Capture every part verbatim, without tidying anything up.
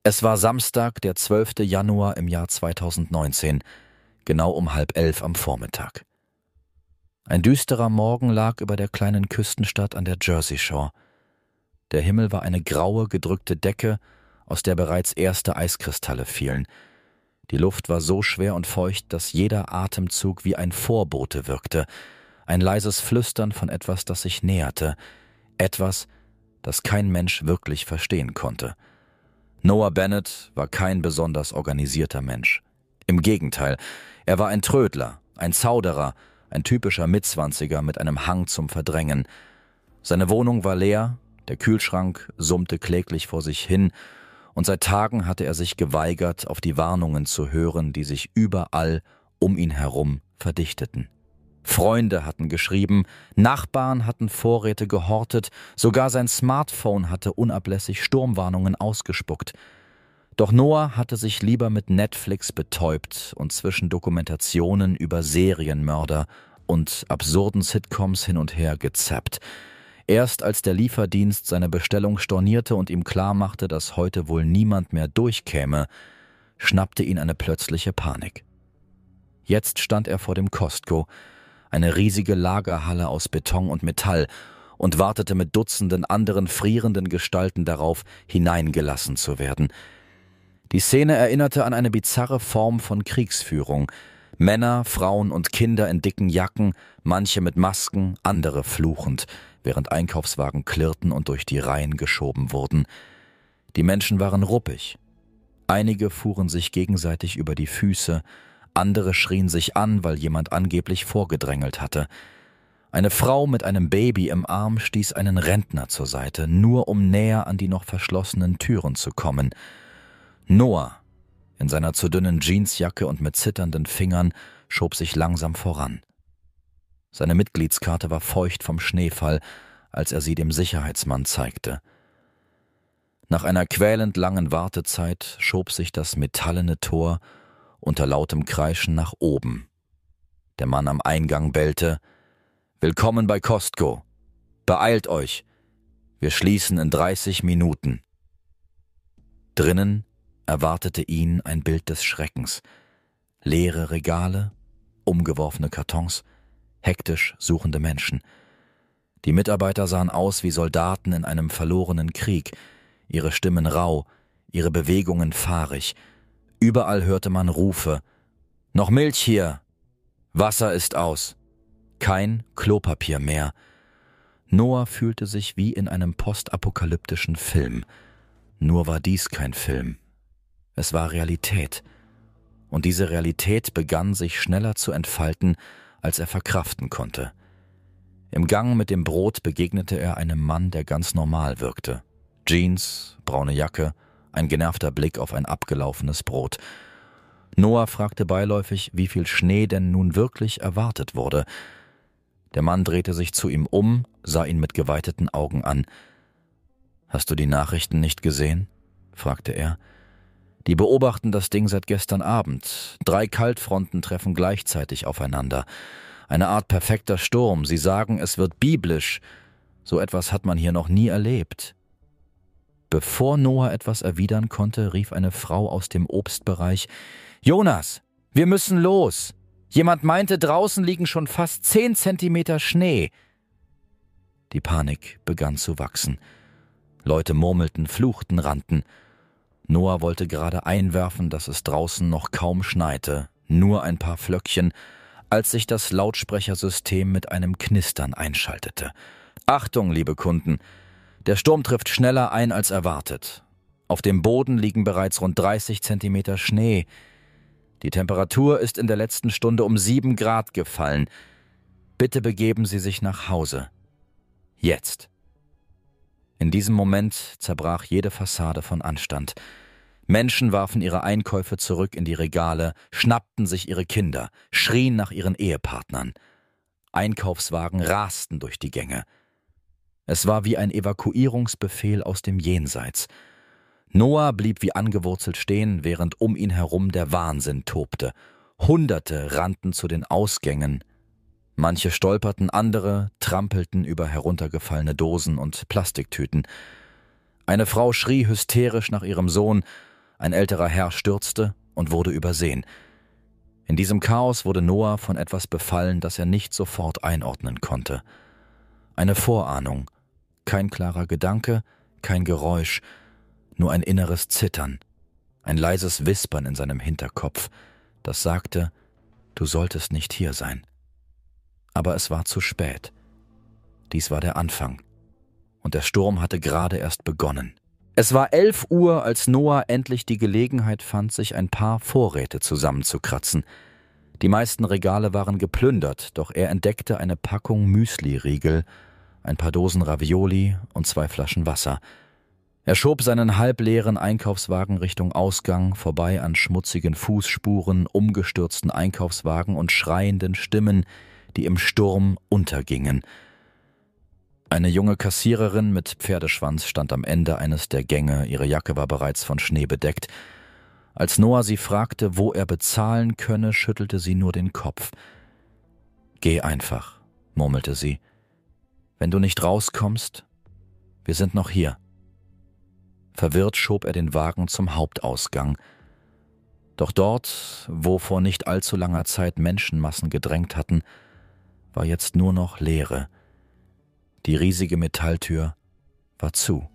Es war Samstag, der zwölfte Januar im Jahr zweitausendneunzehn, genau um halb elf am Vormittag. Ein düsterer Morgen lag über der kleinen Küstenstadt an der Jersey Shore. Der Himmel war eine graue, gedrückte Decke, aus der bereits erste Eiskristalle fielen. Die Luft war so schwer und feucht, dass jeder Atemzug wie ein Vorbote wirkte, ein leises Flüstern von etwas, das sich näherte, etwas, das kein Mensch wirklich verstehen konnte. Noah Bennett war kein besonders organisierter Mensch. Im Gegenteil, er war ein Trödler, ein Zauderer, ein typischer Mitzwanziger mit einem Hang zum Verdrängen. Seine Wohnung war leer, der Kühlschrank summte kläglich vor sich hin, und seit Tagen hatte er sich geweigert, auf die Warnungen zu hören, die sich überall um ihn herum verdichteten. Freunde hatten geschrieben, Nachbarn hatten Vorräte gehortet, sogar sein Smartphone hatte unablässig Sturmwarnungen ausgespuckt. Doch Noah hatte sich lieber mit Netflix betäubt und zwischen Dokumentationen über Serienmörder und absurden Sitcoms hin und her gezappt. Erst als der Lieferdienst seine Bestellung stornierte und ihm klarmachte, dass heute wohl niemand mehr durchkäme, schnappte ihn eine plötzliche Panik. Jetzt stand er vor dem Costco, eine riesige Lagerhalle aus Beton und Metall, und wartete mit Dutzenden anderen frierenden Gestalten darauf, hineingelassen zu werden. Die Szene erinnerte an eine bizarre Form von Kriegsführung. Männer, Frauen und Kinder in dicken Jacken, manche mit Masken, andere fluchend, während Einkaufswagen klirrten und durch die Reihen geschoben wurden. Die Menschen waren ruppig. Einige fuhren sich gegenseitig über die Füße, andere schrien sich an, weil jemand angeblich vorgedrängelt hatte. Eine Frau mit einem Baby im Arm stieß einen Rentner zur Seite, nur um näher an die noch verschlossenen Türen zu kommen. Noah, in seiner zu dünnen Jeansjacke und mit zitternden Fingern, schob sich langsam voran. Seine Mitgliedskarte war feucht vom Schneefall, als er sie dem Sicherheitsmann zeigte. Nach einer quälend langen Wartezeit schob sich das metallene Tor unter lautem Kreischen nach oben. Der Mann am Eingang bellte: »Willkommen bei Costco. Beeilt euch. Wir schließen in dreißig Minuten.« Drinnen erwartete ihn ein Bild des Schreckens. Leere Regale, umgeworfene Kartons, hektisch suchende Menschen. Die Mitarbeiter sahen aus wie Soldaten in einem verlorenen Krieg, ihre Stimmen rau, ihre Bewegungen fahrig. Überall hörte man Rufe: »Noch Milch hier! Wasser ist aus!« Kein Klopapier mehr. Noah fühlte sich wie in einem postapokalyptischen Film. Nur war dies kein Film. Es war Realität. Und diese Realität begann sich schneller zu entfalten, als er verkraften konnte. Im Gang mit dem Brot begegnete er einem Mann, der ganz normal wirkte. Jeans, braune Jacke, ein genervter Blick auf ein abgelaufenes Brot. Noah fragte beiläufig, wie viel Schnee denn nun wirklich erwartet wurde. Der Mann drehte sich zu ihm um, sah ihn mit geweiteten Augen an. »Hast du die Nachrichten nicht gesehen?« fragte er. »Die beobachten das Ding seit gestern Abend. Drei Kaltfronten treffen gleichzeitig aufeinander. Eine Art perfekter Sturm. Sie sagen, es wird biblisch. So etwas hat man hier noch nie erlebt.« Bevor Noah etwas erwidern konnte, rief eine Frau aus dem Obstbereich: »Jonas, wir müssen los! Jemand meinte, draußen liegen schon fast zehn Zentimeter Schnee.« Die Panik begann zu wachsen. Leute murmelten, fluchten, rannten. Noah wollte gerade einwerfen, dass es draußen noch kaum schneite, nur ein paar Flöckchen, als sich das Lautsprechersystem mit einem Knistern einschaltete. »Achtung, liebe Kunden! Der Sturm trifft schneller ein als erwartet. Auf dem Boden liegen bereits rund dreißig Zentimeter Schnee. Die Temperatur ist in der letzten Stunde um sieben Grad gefallen. Bitte begeben Sie sich nach Hause. Jetzt.« In diesem Moment zerbrach jede Fassade von Anstand. Menschen warfen ihre Einkäufe zurück in die Regale, schnappten sich ihre Kinder, schrien nach ihren Ehepartnern. Einkaufswagen rasten durch die Gänge. Es war wie ein Evakuierungsbefehl aus dem Jenseits. Noah blieb wie angewurzelt stehen, während um ihn herum der Wahnsinn tobte. Hunderte rannten zu den Ausgängen. Manche stolperten, andere trampelten über heruntergefallene Dosen und Plastiktüten. Eine Frau schrie hysterisch nach ihrem Sohn, Ein älterer Herr stürzte und wurde übersehen. In diesem Chaos wurde Noah von etwas befallen, das er nicht sofort einordnen konnte. Eine Vorahnung, kein klarer Gedanke, kein Geräusch, nur ein inneres Zittern, ein leises Wispern in seinem Hinterkopf, das sagte, du solltest nicht hier sein. Aber es war zu spät. Dies war der Anfang. Und der Sturm hatte gerade erst begonnen. Es war elf Uhr, als Noah endlich die Gelegenheit fand, sich ein paar Vorräte zusammenzukratzen. Die meisten Regale waren geplündert, doch er entdeckte eine Packung Müsli-Riegel, ein paar Dosen Ravioli und zwei Flaschen Wasser. Er schob seinen halbleeren Einkaufswagen Richtung Ausgang, vorbei an schmutzigen Fußspuren, umgestürzten Einkaufswagen und schreienden Stimmen, die im Sturm untergingen. Eine junge Kassiererin mit Pferdeschwanz stand am Ende eines der Gänge, ihre Jacke war bereits von Schnee bedeckt. Als Noah sie fragte, wo er bezahlen könne, schüttelte sie nur den Kopf. »Geh einfach«, murmelte sie. »Wenn du nicht rauskommst, wir sind noch hier.« Verwirrt schob er den Wagen zum Hauptausgang. Doch dort, wo vor nicht allzu langer Zeit Menschenmassen gedrängt hatten, war jetzt nur noch Leere. Die riesige Metalltür war zu.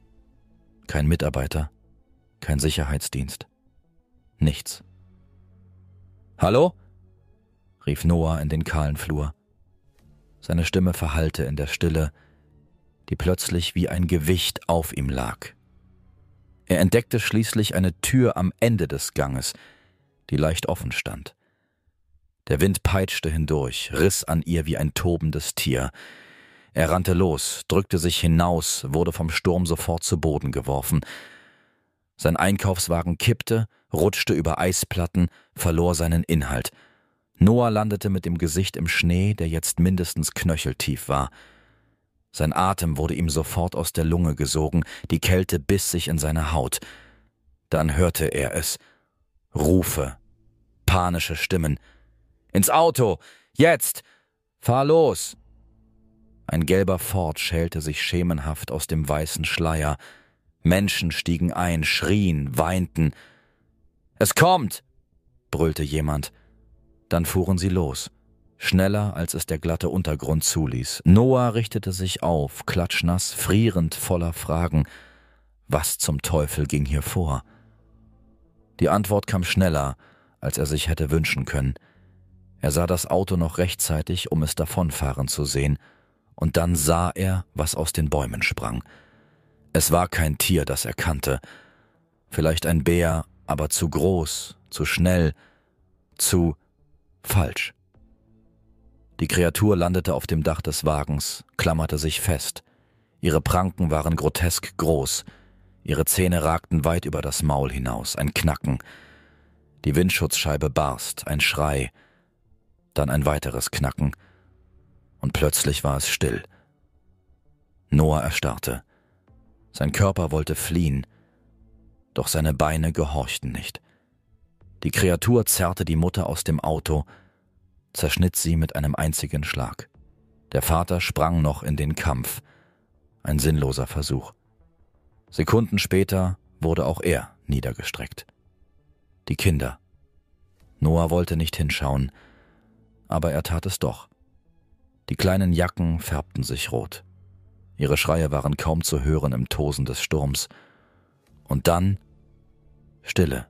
Kein Mitarbeiter, kein Sicherheitsdienst, nichts. »Hallo?« rief Noah in den kahlen Flur. Seine Stimme verhallte in der Stille, die plötzlich wie ein Gewicht auf ihm lag. Er entdeckte schließlich eine Tür am Ende des Ganges, die leicht offen stand. Der Wind peitschte hindurch, riss an ihr wie ein tobendes Tier. Er rannte los, drückte sich hinaus, wurde vom Sturm sofort zu Boden geworfen. Sein Einkaufswagen kippte, rutschte über Eisplatten, verlor seinen Inhalt. Noah landete mit dem Gesicht im Schnee, der jetzt mindestens knöcheltief war. Sein Atem wurde ihm sofort aus der Lunge gesogen, die Kälte biss sich in seine Haut. Dann hörte er es. Rufe, panische Stimmen. »Ins Auto! Jetzt! Fahr los!« Ein gelber Ford schälte sich schemenhaft aus dem weißen Schleier. Menschen stiegen ein, schrien, weinten. »Es kommt!« brüllte jemand. Dann fuhren sie los, schneller, als es der glatte Untergrund zuließ. Noah richtete sich auf, klatschnass, frierend, voller Fragen. Was zum Teufel ging hier vor? Die Antwort kam schneller, als er sich hätte wünschen können. Er sah das Auto noch rechtzeitig, um es davonfahren zu sehen, und dann sah er, was aus den Bäumen sprang. Es war kein Tier, das er kannte. Vielleicht ein Bär, aber zu groß, zu schnell, zu falsch. Die Kreatur landete auf dem Dach des Wagens, klammerte sich fest. Ihre Pranken waren grotesk groß. Ihre Zähne ragten weit über das Maul hinaus, ein Knacken. Die Windschutzscheibe barst, ein Schrei, dann ein weiteres Knacken. Und plötzlich war es still. Noah erstarrte. Sein Körper wollte fliehen, doch seine Beine gehorchten nicht. Die Kreatur zerrte die Mutter aus dem Auto, zerschnitt sie mit einem einzigen Schlag. Der Vater sprang noch in den Kampf. Ein sinnloser Versuch. Sekunden später wurde auch er niedergestreckt. Die Kinder. Noah wollte nicht hinschauen, aber er tat es doch. Die kleinen Jacken färbten sich rot. Ihre Schreie waren kaum zu hören im Tosen des Sturms. Und dann Stille.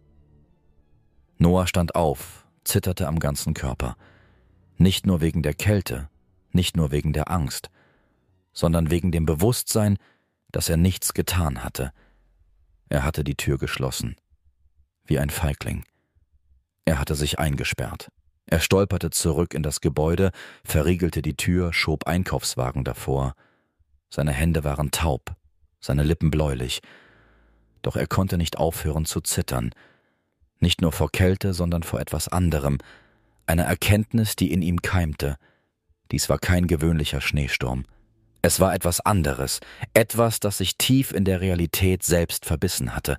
Noah stand auf, zitterte am ganzen Körper. Nicht nur wegen der Kälte, nicht nur wegen der Angst, sondern wegen dem Bewusstsein, dass er nichts getan hatte. Er hatte die Tür geschlossen, wie ein Feigling. Er hatte sich eingesperrt. Er stolperte zurück in das Gebäude, verriegelte die Tür, schob Einkaufswagen davor. Seine Hände waren taub, seine Lippen bläulich. Doch er konnte nicht aufhören zu zittern. Nicht nur vor Kälte, sondern vor etwas anderem. Eine Erkenntnis, die in ihm keimte. Dies war kein gewöhnlicher Schneesturm. Es war etwas anderes, etwas, das sich tief in der Realität selbst verbissen hatte.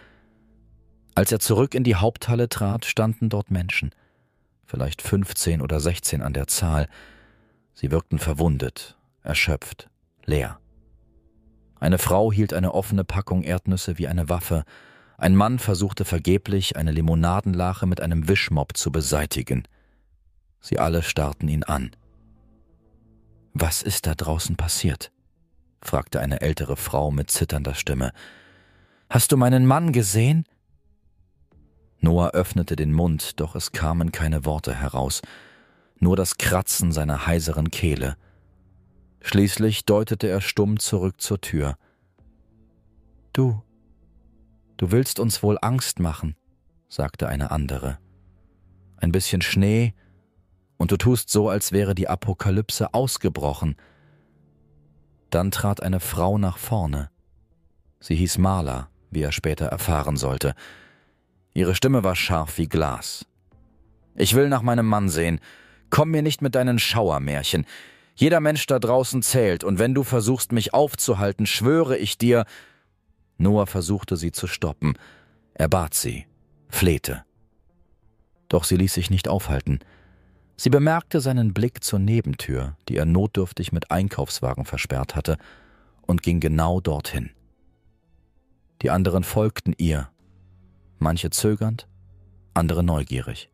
Als er zurück in die Haupthalle trat, standen dort Menschen. Vielleicht fünfzehn oder sechzehn an der Zahl. Sie wirkten verwundet, erschöpft, leer. Eine Frau hielt eine offene Packung Erdnüsse wie eine Waffe. Ein Mann versuchte vergeblich, eine Limonadenlache mit einem Wischmopp zu beseitigen. Sie alle starrten ihn an. »Was ist da draußen passiert?« fragte eine ältere Frau mit zitternder Stimme. »Hast du meinen Mann gesehen?« Noah öffnete den Mund, doch es kamen keine Worte heraus, nur das Kratzen seiner heiseren Kehle. Schließlich deutete er stumm zurück zur Tür. »Du, du willst uns wohl Angst machen«, sagte eine andere. »Ein bisschen Schnee, und du tust so, als wäre die Apokalypse ausgebrochen.« Dann trat eine Frau nach vorne. Sie hieß Marla, wie er später erfahren sollte. Ihre Stimme war scharf wie Glas. »Ich will nach meinem Mann sehen. Komm mir nicht mit deinen Schauermärchen. Jeder Mensch da draußen zählt, und wenn du versuchst, mich aufzuhalten, schwöre ich dir...« Noah versuchte, sie zu stoppen. Er bat sie, flehte. Doch sie ließ sich nicht aufhalten. Sie bemerkte seinen Blick zur Nebentür, die er notdürftig mit Einkaufswagen versperrt hatte, und ging genau dorthin. Die anderen folgten ihr, manche zögernd, andere neugierig.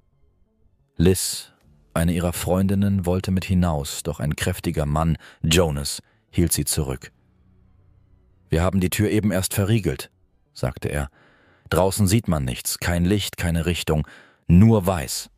Liz, eine ihrer Freundinnen, wollte mit hinaus, doch ein kräftiger Mann, Jonas, hielt sie zurück. »Wir haben die Tür eben erst verriegelt«, sagte er. »Draußen sieht man nichts, kein Licht, keine Richtung, nur weiß.«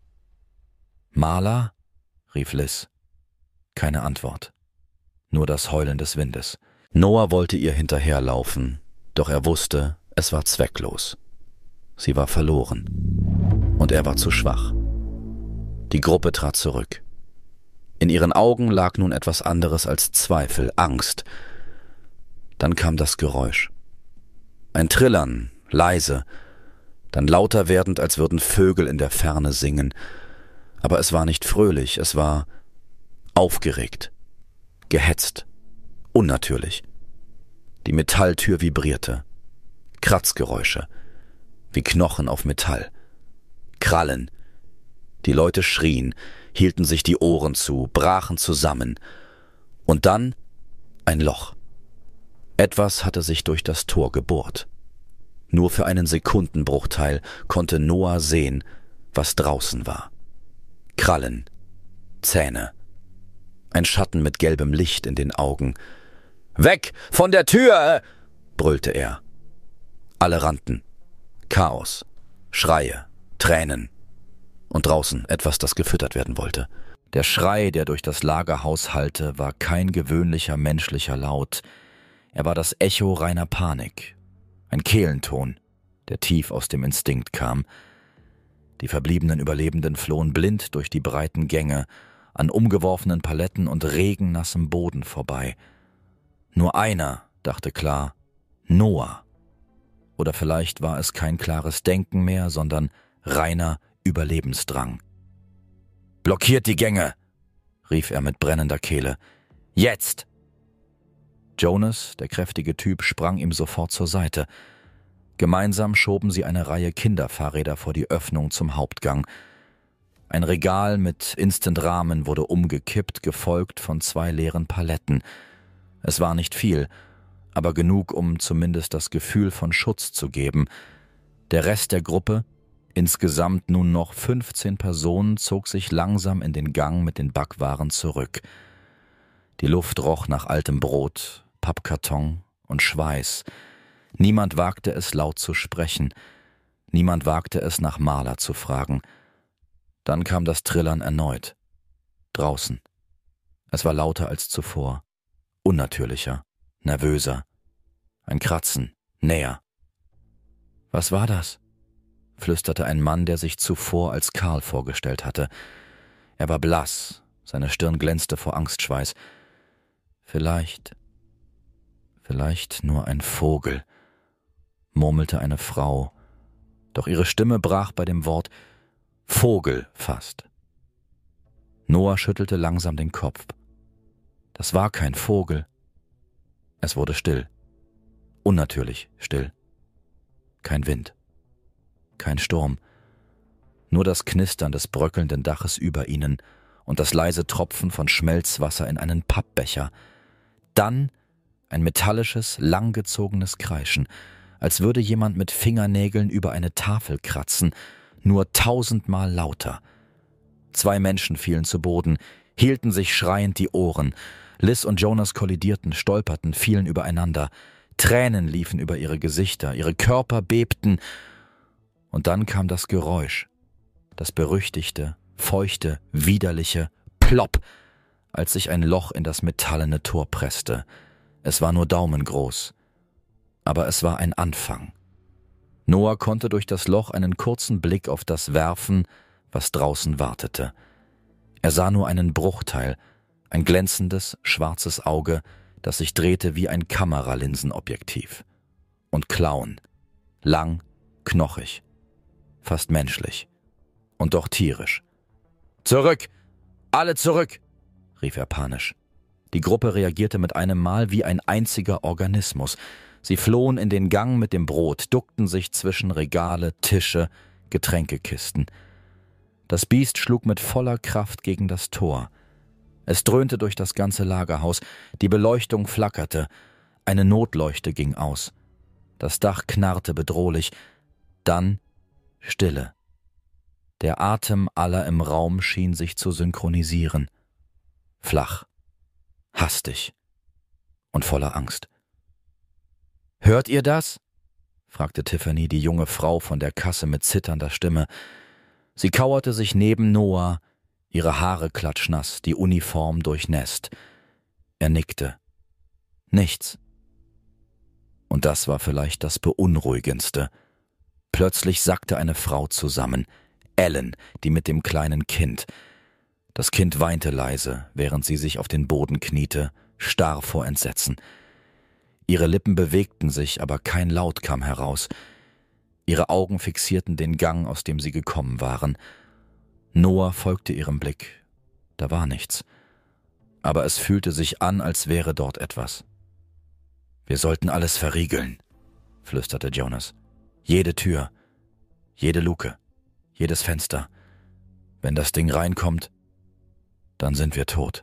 »Marla?« rief Liz. Keine Antwort, nur das Heulen des Windes. Noah wollte ihr hinterherlaufen, doch er wusste, es war zwecklos. Sie war verloren, und er war zu schwach. Die Gruppe trat zurück. In ihren Augen lag nun etwas anderes als Zweifel, Angst. Dann kam das Geräusch. Ein Trillern, leise, dann lauter werdend, als würden Vögel in der Ferne singen. Aber es war nicht fröhlich, es war aufgeregt, gehetzt, unnatürlich. Die Metalltür vibrierte. Kratzgeräusche, wie Knochen auf Metall. Krallen. Die Leute schrien, hielten sich die Ohren zu, brachen zusammen. Und dann ein Loch. Etwas hatte sich durch das Tor gebohrt. Nur für einen Sekundenbruchteil konnte Noah sehen, was draußen war. Krallen, Zähne, ein Schatten mit gelbem Licht in den Augen. »Weg von der Tür!« brüllte er. Alle rannten. Chaos, Schreie, Tränen. Und draußen etwas, das gefüttert werden wollte. Der Schrei, der durch das Lagerhaus hallte, war kein gewöhnlicher menschlicher Laut. Er war das Echo reiner Panik. Ein Kehlenton, der tief aus dem Instinkt kam. Die verbliebenen Überlebenden flohen blind durch die breiten Gänge, an umgeworfenen Paletten und regennassem Boden vorbei. Nur einer dachte klar, Noah. Oder vielleicht war es kein klares Denken mehr, sondern reiner Überlebensdrang. »Blockiert die Gänge«, rief er mit brennender Kehle. »Jetzt!« Jonas, der kräftige Typ, sprang ihm sofort zur Seite. Gemeinsam schoben sie eine Reihe Kinderfahrräder vor die Öffnung zum Hauptgang. Ein Regal mit Instant-Rahmen wurde umgekippt, gefolgt von zwei leeren Paletten. Es war nicht viel, aber genug, um zumindest das Gefühl von Schutz zu geben. Der Rest der Gruppe, insgesamt nun noch fünfzehn Personen, zog sich langsam in den Gang mit den Backwaren zurück. Die Luft roch nach altem Brot, Pappkarton und Schweiß. Niemand wagte es, laut zu sprechen. Niemand wagte es, nach Marla zu fragen. Dann kam das Trillern erneut. Draußen. Es war lauter als zuvor. Unnatürlicher, nervöser. Ein Kratzen, näher. »Was war das?« flüsterte ein Mann, der sich zuvor als Karl vorgestellt hatte. Er war blass, seine Stirn glänzte vor Angstschweiß. »Vielleicht, vielleicht nur ein Vogel«, murmelte eine Frau, doch ihre Stimme brach bei dem Wort »Vogel« fast. Noah schüttelte langsam den Kopf. Das war kein Vogel. Es wurde still, unnatürlich still. Kein Wind, kein Sturm, nur das Knistern des bröckelnden Daches über ihnen und das leise Tropfen von Schmelzwasser in einen Pappbecher. Dann ein metallisches, langgezogenes Kreischen, als würde jemand mit Fingernägeln über eine Tafel kratzen, nur tausendmal lauter. Zwei Menschen fielen zu Boden, hielten sich schreiend die Ohren. Liz und Jonas kollidierten, stolperten, fielen übereinander. Tränen liefen über ihre Gesichter, ihre Körper bebten. Und dann kam das Geräusch, das berüchtigte, feuchte, widerliche Plopp, als sich ein Loch in das metallene Tor presste. Es war nur daumengroß, aber es war ein Anfang. Noah konnte durch das Loch einen kurzen Blick auf das werfen, was draußen wartete. Er sah nur einen Bruchteil, ein glänzendes, schwarzes Auge, das sich drehte wie ein Kameralinsenobjektiv. Und Klauen, lang, knochig, fast menschlich und doch tierisch. »Zurück! Alle zurück!« rief er panisch. Die Gruppe reagierte mit einem Mal wie ein einziger Organismus. Sie flohen in den Gang mit dem Brot, duckten sich zwischen Regale, Tische, Getränkekisten. Das Biest schlug mit voller Kraft gegen das Tor. Es dröhnte durch das ganze Lagerhaus, die Beleuchtung flackerte, eine Notleuchte ging aus. Das Dach knarrte bedrohlich, dann Stille. Der Atem aller im Raum schien sich zu synchronisieren. Flach, hastig und voller Angst. »Hört ihr das?« fragte Tiffany, die junge Frau von der Kasse mit zitternder Stimme. Sie kauerte sich neben Noah, ihre Haare klatschnass, die Uniform durchnässt. Er nickte. Nichts. Und das war vielleicht das Beunruhigendste. Plötzlich sackte eine Frau zusammen, Ellen, die mit dem kleinen Kind. Das Kind weinte leise, während sie sich auf den Boden kniete, starr vor Entsetzen. Ihre Lippen bewegten sich, aber kein Laut kam heraus. Ihre Augen fixierten den Gang, aus dem sie gekommen waren. Noah folgte ihrem Blick. Da war nichts. Aber es fühlte sich an, als wäre dort etwas. »Wir sollten alles verriegeln«, flüsterte Jonas. »Jede Tür, jede Luke, jedes Fenster. Wenn das Ding reinkommt, dann sind wir tot.«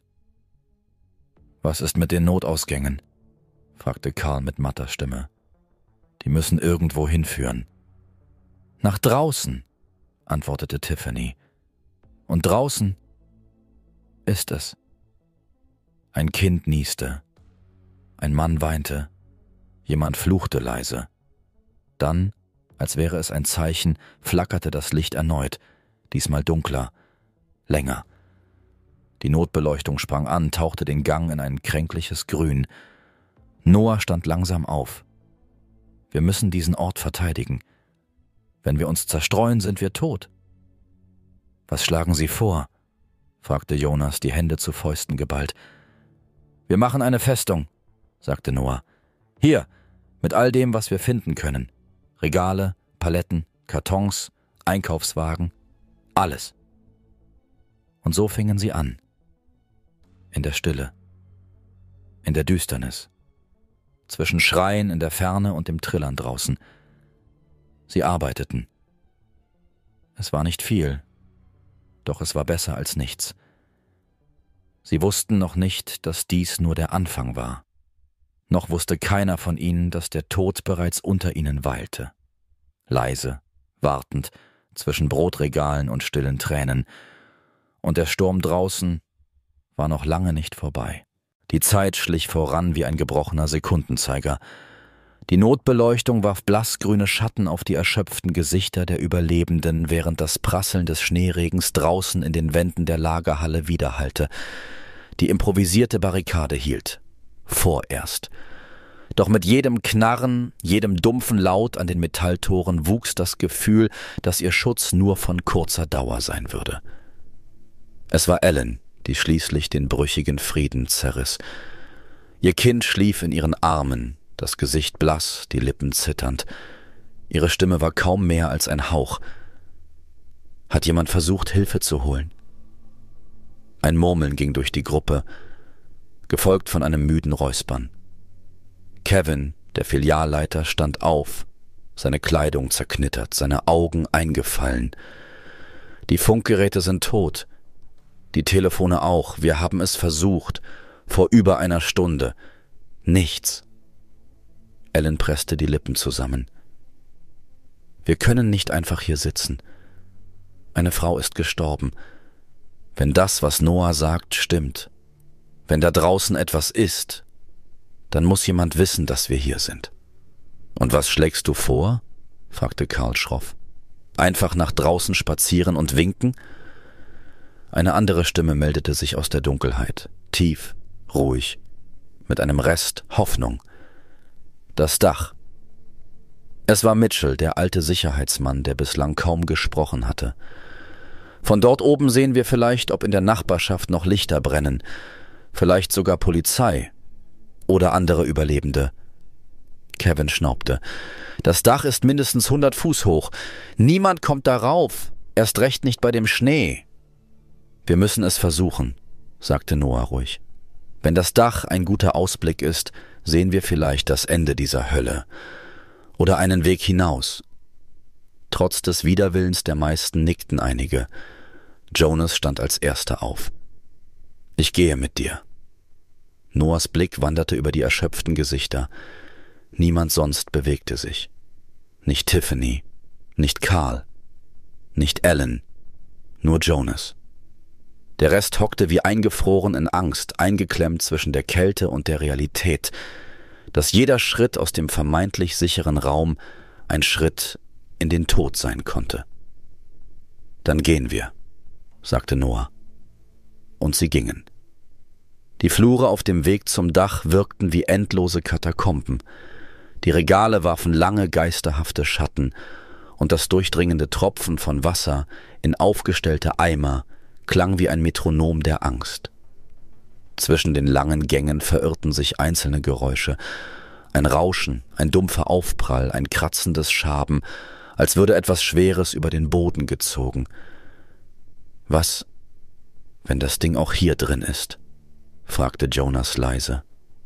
»Was ist mit den Notausgängen?« fragte Carl mit matter Stimme. »Die müssen irgendwo hinführen.« »Nach draußen«, antwortete Tiffany. »Und draußen ist es.« Ein Kind nieste. Ein Mann weinte. Jemand fluchte leise. Dann, als wäre es ein Zeichen, flackerte das Licht erneut, diesmal dunkler, länger. Die Notbeleuchtung sprang an, tauchte den Gang in ein kränkliches Grün. Noah stand langsam auf. »Wir müssen diesen Ort verteidigen. Wenn wir uns zerstreuen, sind wir tot.« »Was schlagen Sie vor?« fragte Jonas, die Hände zu Fäusten geballt. »Wir machen eine Festung«, sagte Noah. »Hier, mit all dem, was wir finden können. Regale, Paletten, Kartons, Einkaufswagen, alles.« Und so fingen sie an. In der Stille, in der Düsternis, zwischen Schreien in der Ferne und dem Trillern draußen. Sie arbeiteten. Es war nicht viel, doch es war besser als nichts. Sie wussten noch nicht, dass dies nur der Anfang war. Noch wusste keiner von ihnen, dass der Tod bereits unter ihnen weilte. Leise, wartend, zwischen Brotregalen und stillen Tränen. Und der Sturm draußen war noch lange nicht vorbei. Die Zeit schlich voran wie ein gebrochener Sekundenzeiger. Die Notbeleuchtung warf blassgrüne Schatten auf die erschöpften Gesichter der Überlebenden, während das Prasseln des Schneeregens draußen in den Wänden der Lagerhalle widerhallte. Die improvisierte Barrikade hielt. Vorerst. Doch mit jedem Knarren, jedem dumpfen Laut an den Metalltoren wuchs das Gefühl, dass ihr Schutz nur von kurzer Dauer sein würde. Es war Ellen, die schließlich den brüchigen Frieden zerriss. Ihr Kind schlief in ihren Armen, das Gesicht blass, die Lippen zitternd. Ihre Stimme war kaum mehr als ein Hauch. Hat jemand versucht, Hilfe zu holen? Ein Murmeln ging durch die Gruppe, gefolgt von einem müden Räuspern. Kevin, der Filialleiter, stand auf, seine Kleidung zerknittert, seine Augen eingefallen. Die Funkgeräte sind tot. Die Telefone auch. Wir haben es versucht. Vor über einer Stunde. Nichts. Ellen presste die Lippen zusammen. Wir können nicht einfach hier sitzen. Eine Frau ist gestorben. Wenn das, was Noah sagt, stimmt, wenn da draußen etwas ist, dann muss jemand wissen, dass wir hier sind. »Und was schlägst du vor?« fragte Karl schroff. »Einfach nach draußen spazieren und winken?« Eine andere Stimme meldete sich aus der Dunkelheit, tief, ruhig, mit einem Rest Hoffnung. Das Dach. Es war Mitchell, der alte Sicherheitsmann, der bislang kaum gesprochen hatte. Von dort oben sehen wir vielleicht, ob in der Nachbarschaft noch Lichter brennen, vielleicht sogar Polizei oder andere Überlebende. Kevin schnaubte. Das Dach ist mindestens hundert Fuß hoch. Niemand kommt darauf, erst recht nicht bei dem Schnee. Wir müssen es versuchen, sagte Noah ruhig. Wenn das Dach ein guter Ausblick ist, sehen wir vielleicht das Ende dieser Hölle oder einen Weg hinaus. Trotz des Widerwillens der meisten nickten einige. Jonas stand als erster auf. »Ich gehe mit dir.« Noahs Blick wanderte über die erschöpften Gesichter. Niemand sonst bewegte sich. Nicht Tiffany, nicht Karl, nicht Ellen, nur Jonas. Der Rest hockte wie eingefroren in Angst, eingeklemmt zwischen der Kälte und der Realität, dass jeder Schritt aus dem vermeintlich sicheren Raum ein Schritt in den Tod sein konnte. »Dann gehen wir«, sagte Noah. Und sie gingen. Die Flure auf dem Weg zum Dach wirkten wie endlose Katakomben. Die Regale warfen lange, geisterhafte Schatten, und das durchdringende Tropfen von Wasser in aufgestellte Eimer klang wie ein Metronom der Angst. Zwischen den langen Gängen verirrten sich einzelne Geräusche. Ein Rauschen, ein dumpfer Aufprall, ein kratzendes Schaben, als würde etwas Schweres über den Boden gezogen. »Was, wenn das Ding auch hier drin ist?« fragte Jonas leise.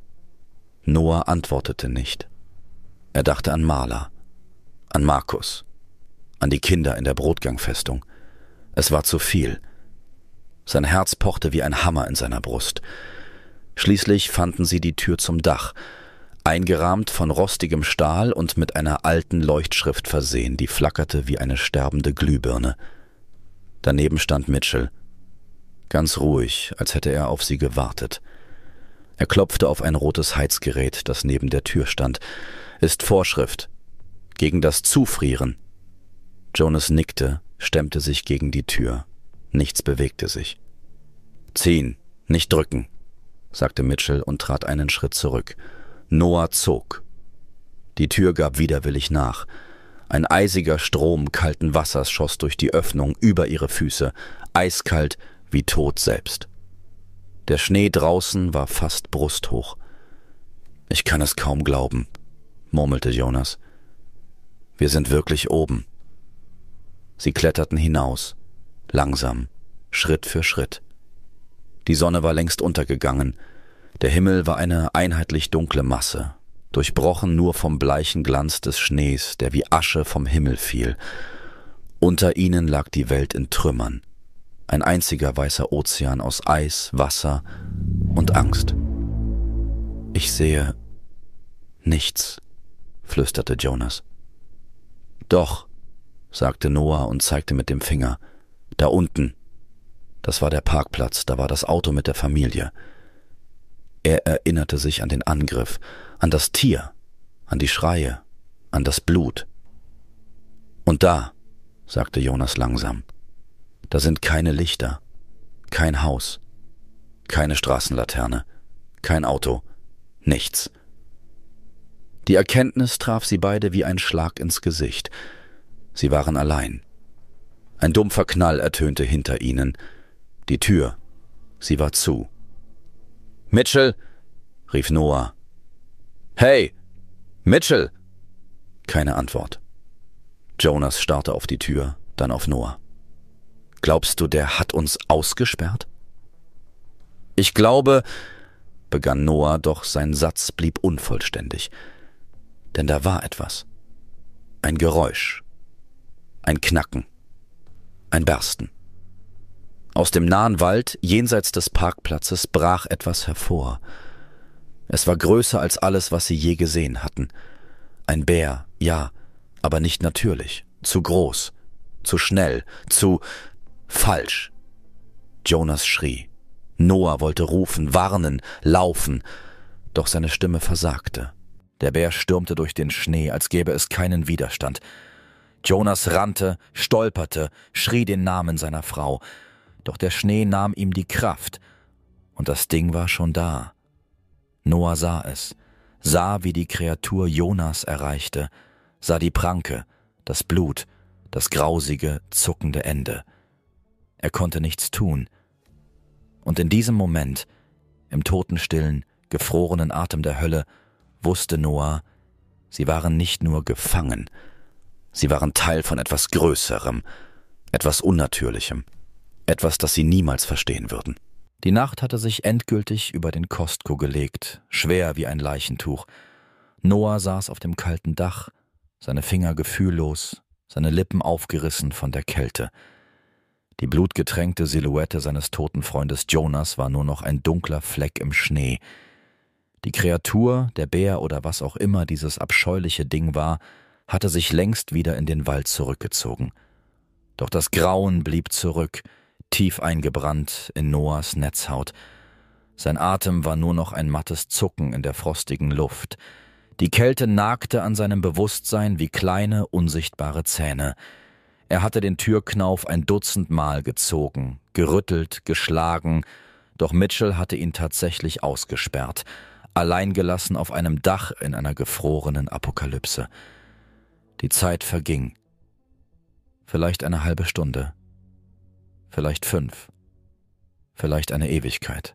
Noah antwortete nicht. Er dachte an Marla, an Markus, an die Kinder in der Brotgangfestung. Es war zu viel. Sein Herz pochte wie ein Hammer in seiner Brust. Schließlich fanden sie die Tür zum Dach, eingerahmt von rostigem Stahl und mit einer alten Leuchtschrift versehen, die flackerte wie eine sterbende Glühbirne. Daneben stand Mitchell, ganz ruhig, als hätte er auf sie gewartet. Er klopfte auf ein rotes Heizgerät, das neben der Tür stand. »Ist Vorschrift. Gegen das Zufrieren.« Jonas nickte, stemmte sich gegen die Tür. Nichts bewegte sich. »Ziehen, nicht drücken«, sagte Mitchell und trat einen Schritt zurück. Noah zog. Die Tür gab widerwillig nach. Ein eisiger Strom kalten Wassers schoss durch die Öffnung über ihre Füße, eiskalt wie Tod selbst. Der Schnee draußen war fast brusthoch. »Ich kann es kaum glauben«, murmelte Jonas. »Wir sind wirklich oben.« Sie kletterten hinaus, langsam, Schritt für Schritt. Die Sonne war längst untergegangen. Der Himmel war eine einheitlich dunkle Masse, durchbrochen nur vom bleichen Glanz des Schnees, der wie Asche vom Himmel fiel. Unter ihnen lag die Welt in Trümmern. Ein einziger weißer Ozean aus Eis, Wasser und Angst. »Ich sehe nichts«, flüsterte Jonas. »Doch«, sagte Noah und zeigte mit dem Finger. »Da unten. Das war der Parkplatz, da war das Auto mit der Familie.« Er erinnerte sich an den Angriff, an das Tier, an die Schreie, an das Blut. »Und da«, sagte Jonas langsam, »da sind keine Lichter, kein Haus, keine Straßenlaterne, kein Auto, nichts.« Die Erkenntnis traf sie beide wie ein Schlag ins Gesicht. Sie waren allein. Ein dumpfer Knall ertönte hinter ihnen. Die Tür, sie war zu. »Mitchell«, rief Noah. »Hey, Mitchell!« Keine Antwort. Jonas starrte auf die Tür, dann auf Noah. »Glaubst du, der hat uns ausgesperrt?« »Ich glaube«, begann Noah, doch sein Satz blieb unvollständig. Denn da war etwas. Ein Geräusch. Ein Knacken. Ein Bersten. Aus dem nahen Wald, jenseits des Parkplatzes, brach etwas hervor. Es war größer als alles, was sie je gesehen hatten. Ein Bär, ja, aber nicht natürlich, zu groß, zu schnell, zu falsch. Jonas schrie. Noah wollte rufen, warnen, laufen, doch seine Stimme versagte. Der Bär stürmte durch den Schnee, als gäbe es keinen Widerstand. Jonas rannte, stolperte, schrie den Namen seiner Frau, doch der Schnee nahm ihm die Kraft, und das Ding war schon da. Noah sah es, sah, wie die Kreatur Jonas erreichte, sah die Pranke, das Blut, das grausige, zuckende Ende. Er konnte nichts tun. Und in diesem Moment, im totenstillen, gefrorenen Atem der Hölle, wusste Noah, sie waren nicht nur gefangen, sie waren Teil von etwas Größerem, etwas Unnatürlichem, etwas, das sie niemals verstehen würden. Die Nacht hatte sich endgültig über den Kostko gelegt, schwer wie ein Leichentuch. Noah saß auf dem kalten Dach, seine Finger gefühllos, seine Lippen aufgerissen von der Kälte. Die blutgetränkte Silhouette seines toten Freundes Jonas war nur noch ein dunkler Fleck im Schnee. Die Kreatur, der Bär oder was auch immer dieses abscheuliche Ding war, hatte sich längst wieder in den Wald zurückgezogen. Doch das Grauen blieb zurück, tief eingebrannt in Noahs Netzhaut. Sein Atem war nur noch ein mattes Zucken in der frostigen Luft. Die Kälte nagte an seinem Bewusstsein wie kleine, unsichtbare Zähne. Er hatte den Türknauf ein Dutzend Mal gezogen, gerüttelt, geschlagen, doch Mitchell hatte ihn tatsächlich ausgesperrt, alleingelassen auf einem Dach in einer gefrorenen Apokalypse. Die Zeit verging. Vielleicht eine halbe Stunde. Vielleicht fünf. Vielleicht eine Ewigkeit.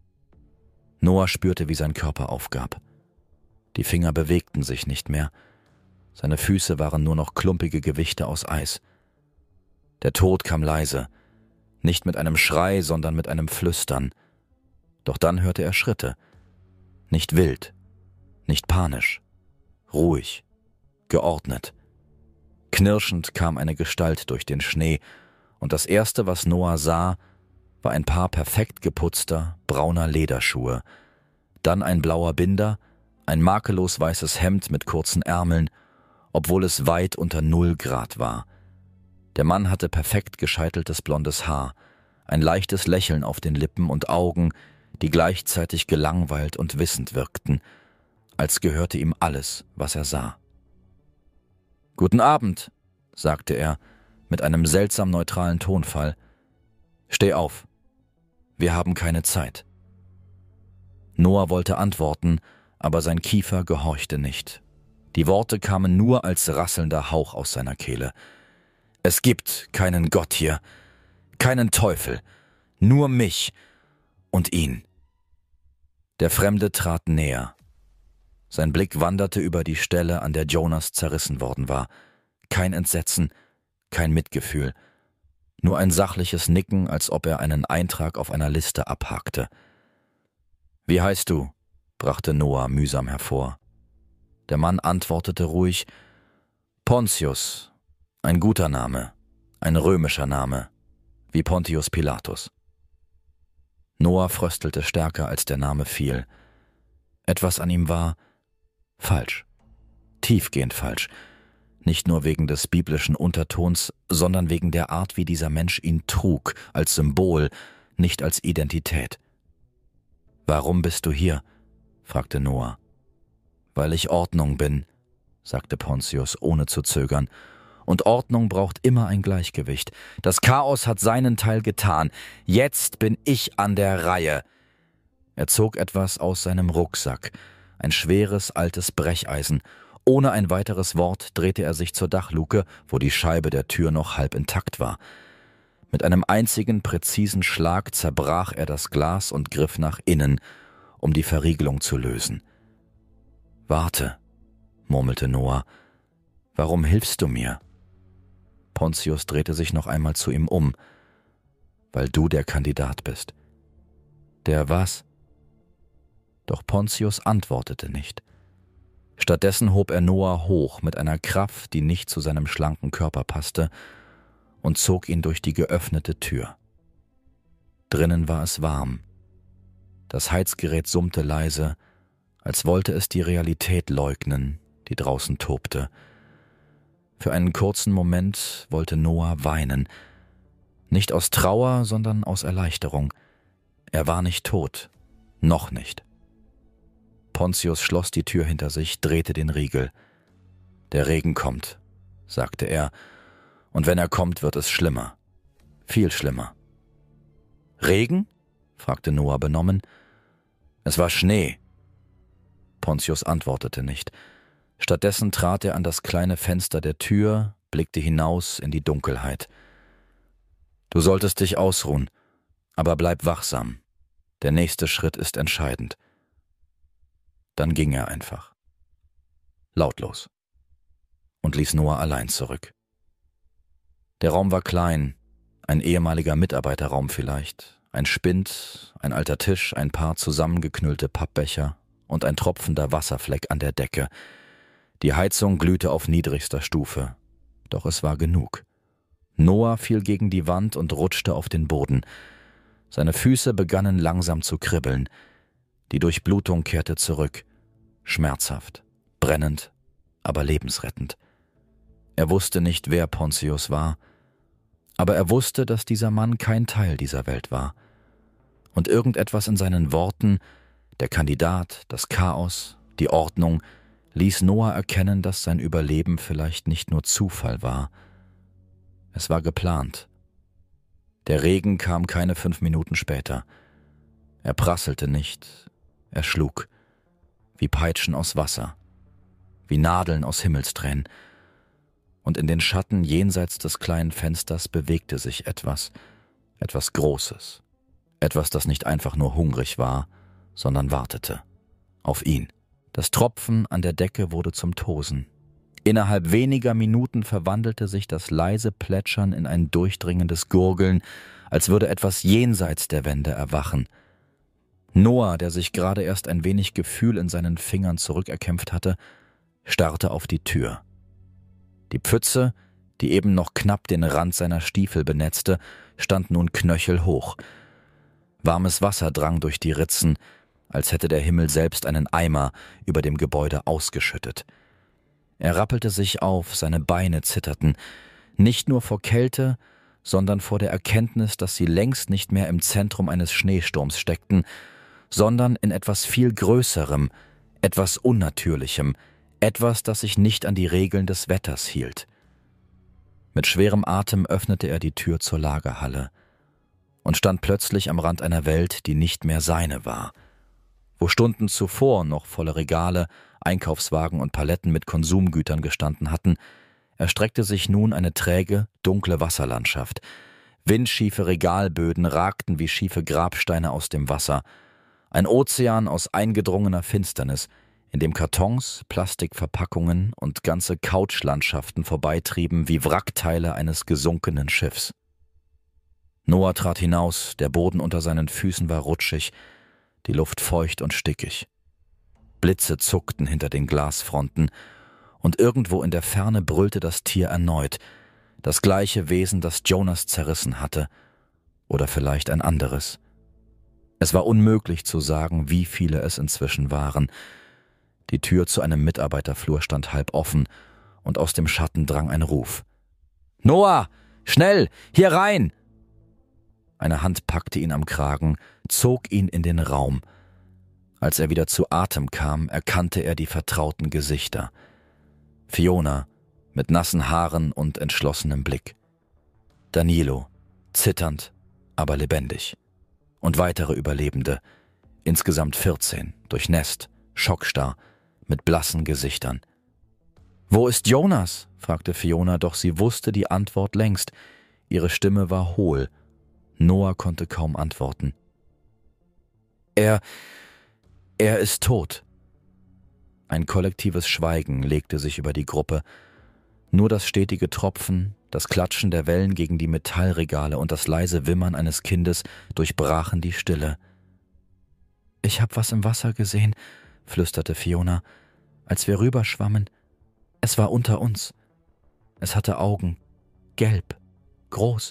Noah spürte, wie sein Körper aufgab. Die Finger bewegten sich nicht mehr. Seine Füße waren nur noch klumpige Gewichte aus Eis. Der Tod kam leise, nicht mit einem Schrei, sondern mit einem Flüstern. Doch dann hörte er Schritte. Nicht wild, nicht panisch, ruhig, geordnet. Knirschend kam eine Gestalt durch den Schnee, und das Erste, was Noah sah, war ein Paar perfekt geputzter, brauner Lederschuhe, dann ein blauer Binder, ein makellos weißes Hemd mit kurzen Ärmeln, obwohl es weit unter null Grad war. Der Mann hatte perfekt gescheiteltes blondes Haar, ein leichtes Lächeln auf den Lippen und Augen, die gleichzeitig gelangweilt und wissend wirkten, als gehörte ihm alles, was er sah. »Guten Abend«, sagte er, mit einem seltsam neutralen Tonfall. »Steh auf. Wir haben keine Zeit.« Noah wollte antworten, aber sein Kiefer gehorchte nicht. Die Worte kamen nur als rasselnder Hauch aus seiner Kehle. »Es gibt keinen Gott hier, keinen Teufel, nur mich und ihn.« Der Fremde trat näher. Sein Blick wanderte über die Stelle, an der Jonas zerrissen worden war. Kein Entsetzen, kein Mitgefühl, nur ein sachliches Nicken, als ob er einen Eintrag auf einer Liste abhakte. »Wie heißt du?« brachte Noah mühsam hervor. Der Mann antwortete ruhig, »Pontius, ein guter Name, ein römischer Name, wie Pontius Pilatus.« Noah fröstelte stärker, als der Name fiel. Etwas an ihm war falsch, tiefgehend falsch, nicht nur wegen des biblischen Untertons, sondern wegen der Art, wie dieser Mensch ihn trug, als Symbol, nicht als Identität. »Warum bist du hier?« fragte Noah. »Weil ich Ordnung bin«, sagte Pontius, ohne zu zögern. »Und Ordnung braucht immer ein Gleichgewicht. Das Chaos hat seinen Teil getan. Jetzt bin ich an der Reihe.« Er zog etwas aus seinem Rucksack, ein schweres, altes Brecheisen. Ohne ein weiteres Wort drehte er sich zur Dachluke, wo die Scheibe der Tür noch halb intakt war. Mit einem einzigen präzisen Schlag zerbrach er das Glas und griff nach innen, um die Verriegelung zu lösen. »Warte«, murmelte Noah, »warum hilfst du mir?« Pontius drehte sich noch einmal zu ihm um. »Weil du der Kandidat bist.« »Der was?« Doch Pontius antwortete nicht. Stattdessen hob er Noah hoch mit einer Kraft, die nicht zu seinem schlanken Körper passte, und zog ihn durch die geöffnete Tür. Drinnen war es warm. Das Heizgerät summte leise, als wollte es die Realität leugnen, die draußen tobte. Für einen kurzen Moment wollte Noah weinen. Nicht aus Trauer, sondern aus Erleichterung. Er war nicht tot. Noch nicht. Pontius schloss die Tür hinter sich, drehte den Riegel. »Der Regen kommt«, sagte er, »und wenn er kommt, wird es schlimmer. Viel schlimmer.« »Regen?« fragte Noah benommen. »Es war Schnee.« Pontius antwortete nicht. Stattdessen trat er an das kleine Fenster der Tür, blickte hinaus in die Dunkelheit. »Du solltest dich ausruhen, aber bleib wachsam. Der nächste Schritt ist entscheidend.« Dann ging er einfach. Lautlos. Und ließ Noah allein zurück. Der Raum war klein, ein ehemaliger Mitarbeiterraum vielleicht, ein Spind, ein alter Tisch, ein paar zusammengeknüllte Pappbecher und ein tropfender Wasserfleck an der Decke. Die Heizung glühte auf niedrigster Stufe, doch es war genug. Noah fiel gegen die Wand und rutschte auf den Boden. Seine Füße begannen langsam zu kribbeln. Die Durchblutung kehrte zurück, schmerzhaft, brennend, aber lebensrettend. Er wusste nicht, wer Pontius war, aber er wusste, dass dieser Mann kein Teil dieser Welt war. Und irgendetwas in seinen Worten, der Kandidat, das Chaos, die Ordnung, ließ Noah erkennen, dass sein Überleben vielleicht nicht nur Zufall war. Es war geplant. Der Regen kam keine fünf Minuten später. Er prasselte nicht, er schlug, wie Peitschen aus Wasser, wie Nadeln aus Himmelstränen. Und in den Schatten jenseits des kleinen Fensters bewegte sich etwas, etwas Großes, etwas, das nicht einfach nur hungrig war, sondern wartete. Auf ihn. Das Tropfen an der Decke wurde zum Tosen. Innerhalb weniger Minuten verwandelte sich das leise Plätschern in ein durchdringendes Gurgeln, als würde etwas jenseits der Wände erwachen. Noah, der sich gerade erst ein wenig Gefühl in seinen Fingern zurückerkämpft hatte, starrte auf die Tür. Die Pfütze, die eben noch knapp den Rand seiner Stiefel benetzte, stand nun knöchelhoch. Warmes Wasser drang durch die Ritzen, als hätte der Himmel selbst einen Eimer über dem Gebäude ausgeschüttet. Er rappelte sich auf, seine Beine zitterten, nicht nur vor Kälte, sondern vor der Erkenntnis, dass sie längst nicht mehr im Zentrum eines Schneesturms steckten, sondern in etwas viel Größerem, etwas Unnatürlichem, etwas, das sich nicht an die Regeln des Wetters hielt. Mit schwerem Atem öffnete er die Tür zur Lagerhalle und stand plötzlich am Rand einer Welt, die nicht mehr seine war. Wo Stunden zuvor noch volle Regale, Einkaufswagen und Paletten mit Konsumgütern gestanden hatten, erstreckte sich nun eine träge, dunkle Wasserlandschaft. Windschiefe Regalböden ragten wie schiefe Grabsteine aus dem Wasser. Ein Ozean aus eingedrungener Finsternis, in dem Kartons, Plastikverpackungen und ganze Couchlandschaften vorbeitrieben wie Wrackteile eines gesunkenen Schiffs. Noah trat hinaus, der Boden unter seinen Füßen war rutschig, die Luft feucht und stickig. Blitze zuckten hinter den Glasfronten, und irgendwo in der Ferne brüllte das Tier erneut, das gleiche Wesen, das Jonas zerrissen hatte, oder vielleicht ein anderes. Es war unmöglich zu sagen, wie viele es inzwischen waren. Die Tür zu einem Mitarbeiterflur stand halb offen, und aus dem Schatten drang ein Ruf. »Noah, schnell, hier rein!« Eine Hand packte ihn am Kragen, zog ihn in den Raum. Als er wieder zu Atem kam, erkannte er die vertrauten Gesichter. Fiona, mit nassen Haaren und entschlossenem Blick. Danilo, zitternd, aber lebendig. Und weitere Überlebende, insgesamt vierzehn, durchnässt, schockstarr, mit blassen Gesichtern. »Wo ist Jonas?« fragte Fiona, doch sie wusste die Antwort längst. Ihre Stimme war hohl. Noah konnte kaum antworten. »Er, er ist tot.« Ein kollektives Schweigen legte sich über die Gruppe. Nur das stetige Tropfen, das Klatschen der Wellen gegen die Metallregale und das leise Wimmern eines Kindes durchbrachen die Stille. »Ich hab was im Wasser gesehen«, flüsterte Fiona, »als wir rüberschwammen. Es war unter uns. Es hatte Augen, gelb, groß.«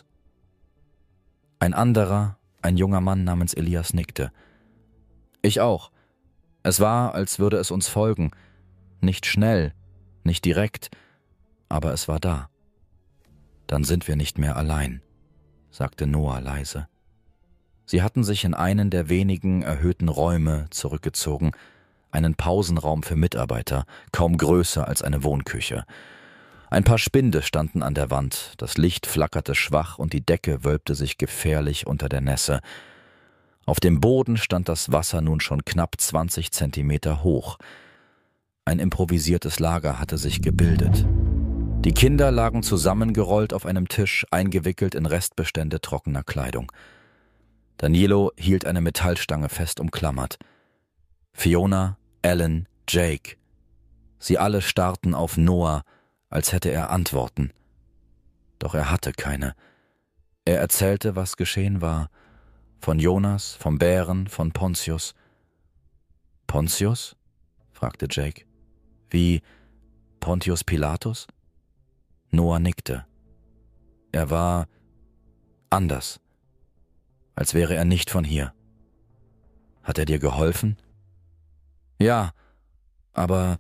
Ein anderer, ein junger Mann namens Elias nickte. »Ich auch. Es war, als würde es uns folgen. Nicht schnell, Nicht direkt, aber es war da. »Dann sind wir nicht mehr allein«, sagte Noah leise. Sie hatten sich in einen der wenigen erhöhten Räume zurückgezogen, einen Pausenraum für Mitarbeiter, kaum größer als eine Wohnküche. Ein paar Spinde standen an der Wand, das Licht flackerte schwach und die Decke wölbte sich gefährlich unter der Nässe. Auf dem Boden stand das Wasser nun schon knapp zwanzig Zentimeter hoch. Ein improvisiertes Lager hatte sich gebildet. Die Kinder lagen zusammengerollt auf einem Tisch, eingewickelt in Restbestände trockener Kleidung. Danilo hielt eine Metallstange fest umklammert. Fiona, Alan, Jake. Sie alle starrten auf Noah, als hätte er Antworten. Doch er hatte keine. Er erzählte, was geschehen war. Von Jonas, vom Bären, von Pontius. »Pontius?« fragte Jake. »Wie Pontius Pilatus?« Noah nickte. Er war anders, als wäre er nicht von hier. »Hat er dir geholfen?« »Ja, aber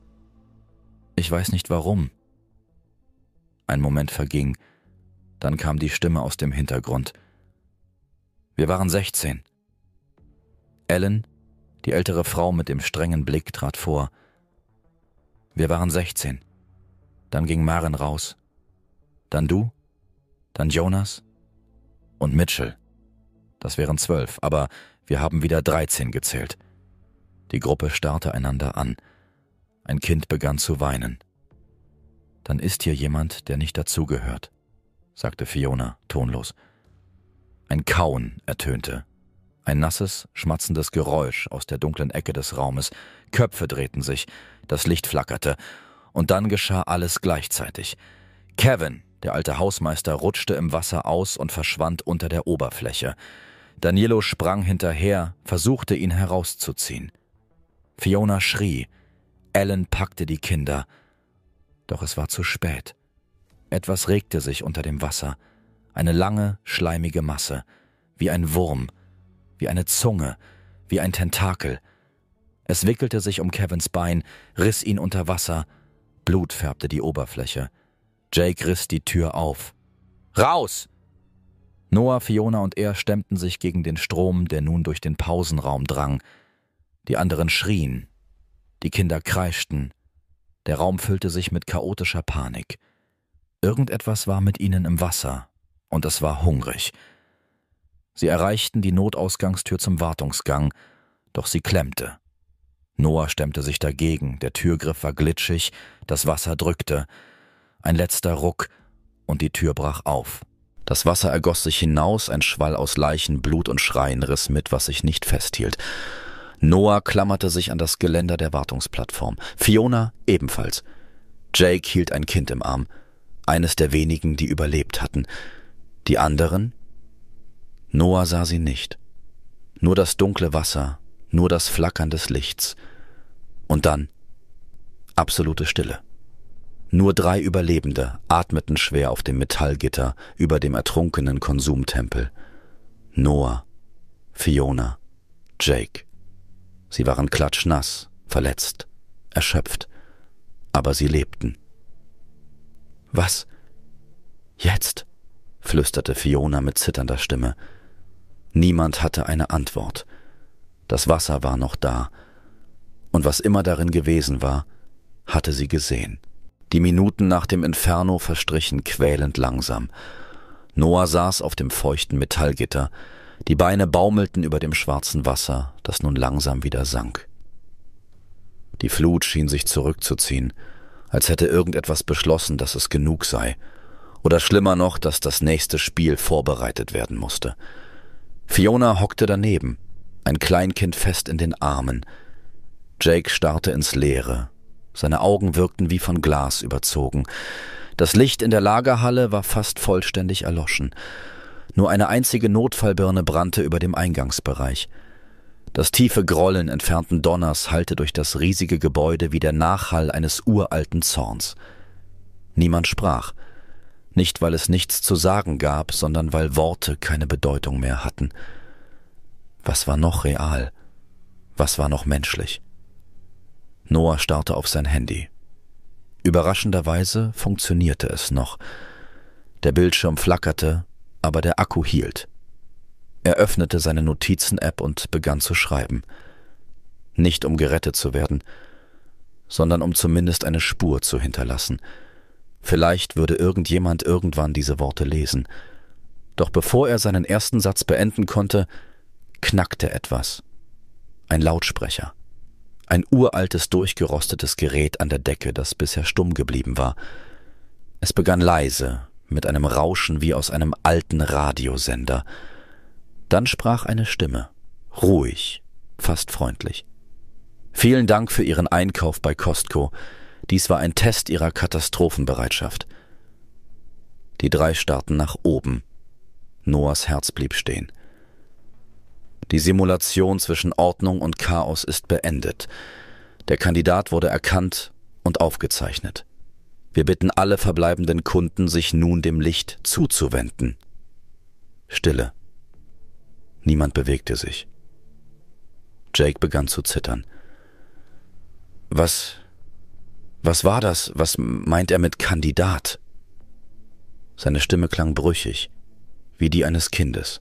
ich weiß nicht warum.« Ein Moment verging, dann kam die Stimme aus dem Hintergrund. »Wir waren sechzehn. Ellen, die ältere Frau mit dem strengen Blick, trat vor. »Wir waren sechzehn. Dann ging Maren raus. Dann du, dann Jonas und Mitchell. Das wären zwölf, aber wir haben wieder dreizehn gezählt.« Die Gruppe starrte einander an. Ein Kind begann zu weinen. »Dann ist hier jemand, der nicht dazugehört«, sagte Fiona tonlos. Ein Kauen ertönte. Ein nasses, schmatzendes Geräusch aus der dunklen Ecke des Raumes. Köpfe drehten sich, das Licht flackerte. Und dann geschah alles gleichzeitig. Kevin, der alte Hausmeister, rutschte im Wasser aus und verschwand unter der Oberfläche. Danilo sprang hinterher, versuchte ihn herauszuziehen. Fiona schrie. Alan packte die Kinder. Doch es war zu spät. Etwas regte sich unter dem Wasser. Eine lange, schleimige Masse. Wie ein Wurm. Wie eine Zunge. Wie ein Tentakel. Es wickelte sich um Kevins Bein, riss ihn unter Wasser. Blut färbte die Oberfläche. Jake riss die Tür auf. »Raus!« Noah, Fiona und er stemmten sich gegen den Strom, der nun durch den Pausenraum drang. Die anderen schrien. Die Kinder kreischten. Der Raum füllte sich mit chaotischer Panik. Irgendetwas war mit ihnen im Wasser, und es war hungrig. Sie erreichten die Notausgangstür zum Wartungsgang, doch sie klemmte. Noah stemmte sich dagegen, der Türgriff war glitschig, das Wasser drückte. Ein letzter Ruck, und die Tür brach auf. Das Wasser ergoss sich hinaus, ein Schwall aus Leichen, Blut und Schreien riss mit, was sich nicht festhielt. Noah klammerte sich an das Geländer der Wartungsplattform. Fiona ebenfalls. Jake hielt ein Kind im Arm, eines der wenigen, die überlebt hatten. Die anderen? Noah sah sie nicht. Nur das dunkle Wasser, nur das Flackern des Lichts. Und dann absolute Stille. Nur drei Überlebende atmeten schwer auf dem Metallgitter über dem ertrunkenen Konsumtempel. Noah, Fiona, Jake. Sie waren klatschnass, verletzt, erschöpft, aber sie lebten. »Was? Jetzt?« flüsterte Fiona mit zitternder Stimme. Niemand hatte eine Antwort. Das Wasser war noch da, und was immer darin gewesen war, hatte sie gesehen. Die Minuten nach dem Inferno verstrichen quälend langsam. Noah saß auf dem feuchten Metallgitter, die Beine baumelten über dem schwarzen Wasser, das nun langsam wieder sank. Die Flut schien sich zurückzuziehen, als hätte irgendetwas beschlossen, dass es genug sei. Oder schlimmer noch, dass das nächste Spiel vorbereitet werden musste. Fiona hockte daneben, ein Kleinkind fest in den Armen. Jake starrte ins Leere. Seine Augen wirkten wie von Glas überzogen. Das Licht in der Lagerhalle war fast vollständig erloschen. Nur eine einzige Notfallbirne brannte über dem Eingangsbereich. Das tiefe Grollen entfernten Donners hallte durch das riesige Gebäude wie der Nachhall eines uralten Zorns. Niemand sprach. Nicht, weil es nichts zu sagen gab, sondern weil Worte keine Bedeutung mehr hatten. Was war noch real? Was war noch menschlich? Noah starrte auf sein Handy. Überraschenderweise funktionierte es noch. Der Bildschirm flackerte, aber der Akku hielt. Er öffnete seine Notizen-App und begann zu schreiben. Nicht um gerettet zu werden, sondern um zumindest eine Spur zu hinterlassen. Vielleicht würde irgendjemand irgendwann diese Worte lesen. Doch bevor er seinen ersten Satz beenden konnte, knackte etwas. Ein Lautsprecher. Ein uraltes, durchgerostetes Gerät an der Decke, das bisher stumm geblieben war. Es begann leise, mit einem Rauschen wie aus einem alten Radiosender. Dann sprach eine Stimme, ruhig, fast freundlich. »Vielen Dank für Ihren Einkauf bei Costco. Dies war ein Test Ihrer Katastrophenbereitschaft.« Die drei starrten nach oben. Noahs Herz blieb stehen. Die Simulation zwischen Ordnung und Chaos ist beendet. Der Kandidat wurde erkannt und aufgezeichnet. Wir bitten alle verbleibenden Kunden, sich nun dem Licht zuzuwenden. Stille. Niemand bewegte sich. Jake begann zu zittern. Was, was war das? Was meint er mit Kandidat? Seine Stimme klang brüchig, wie die eines Kindes.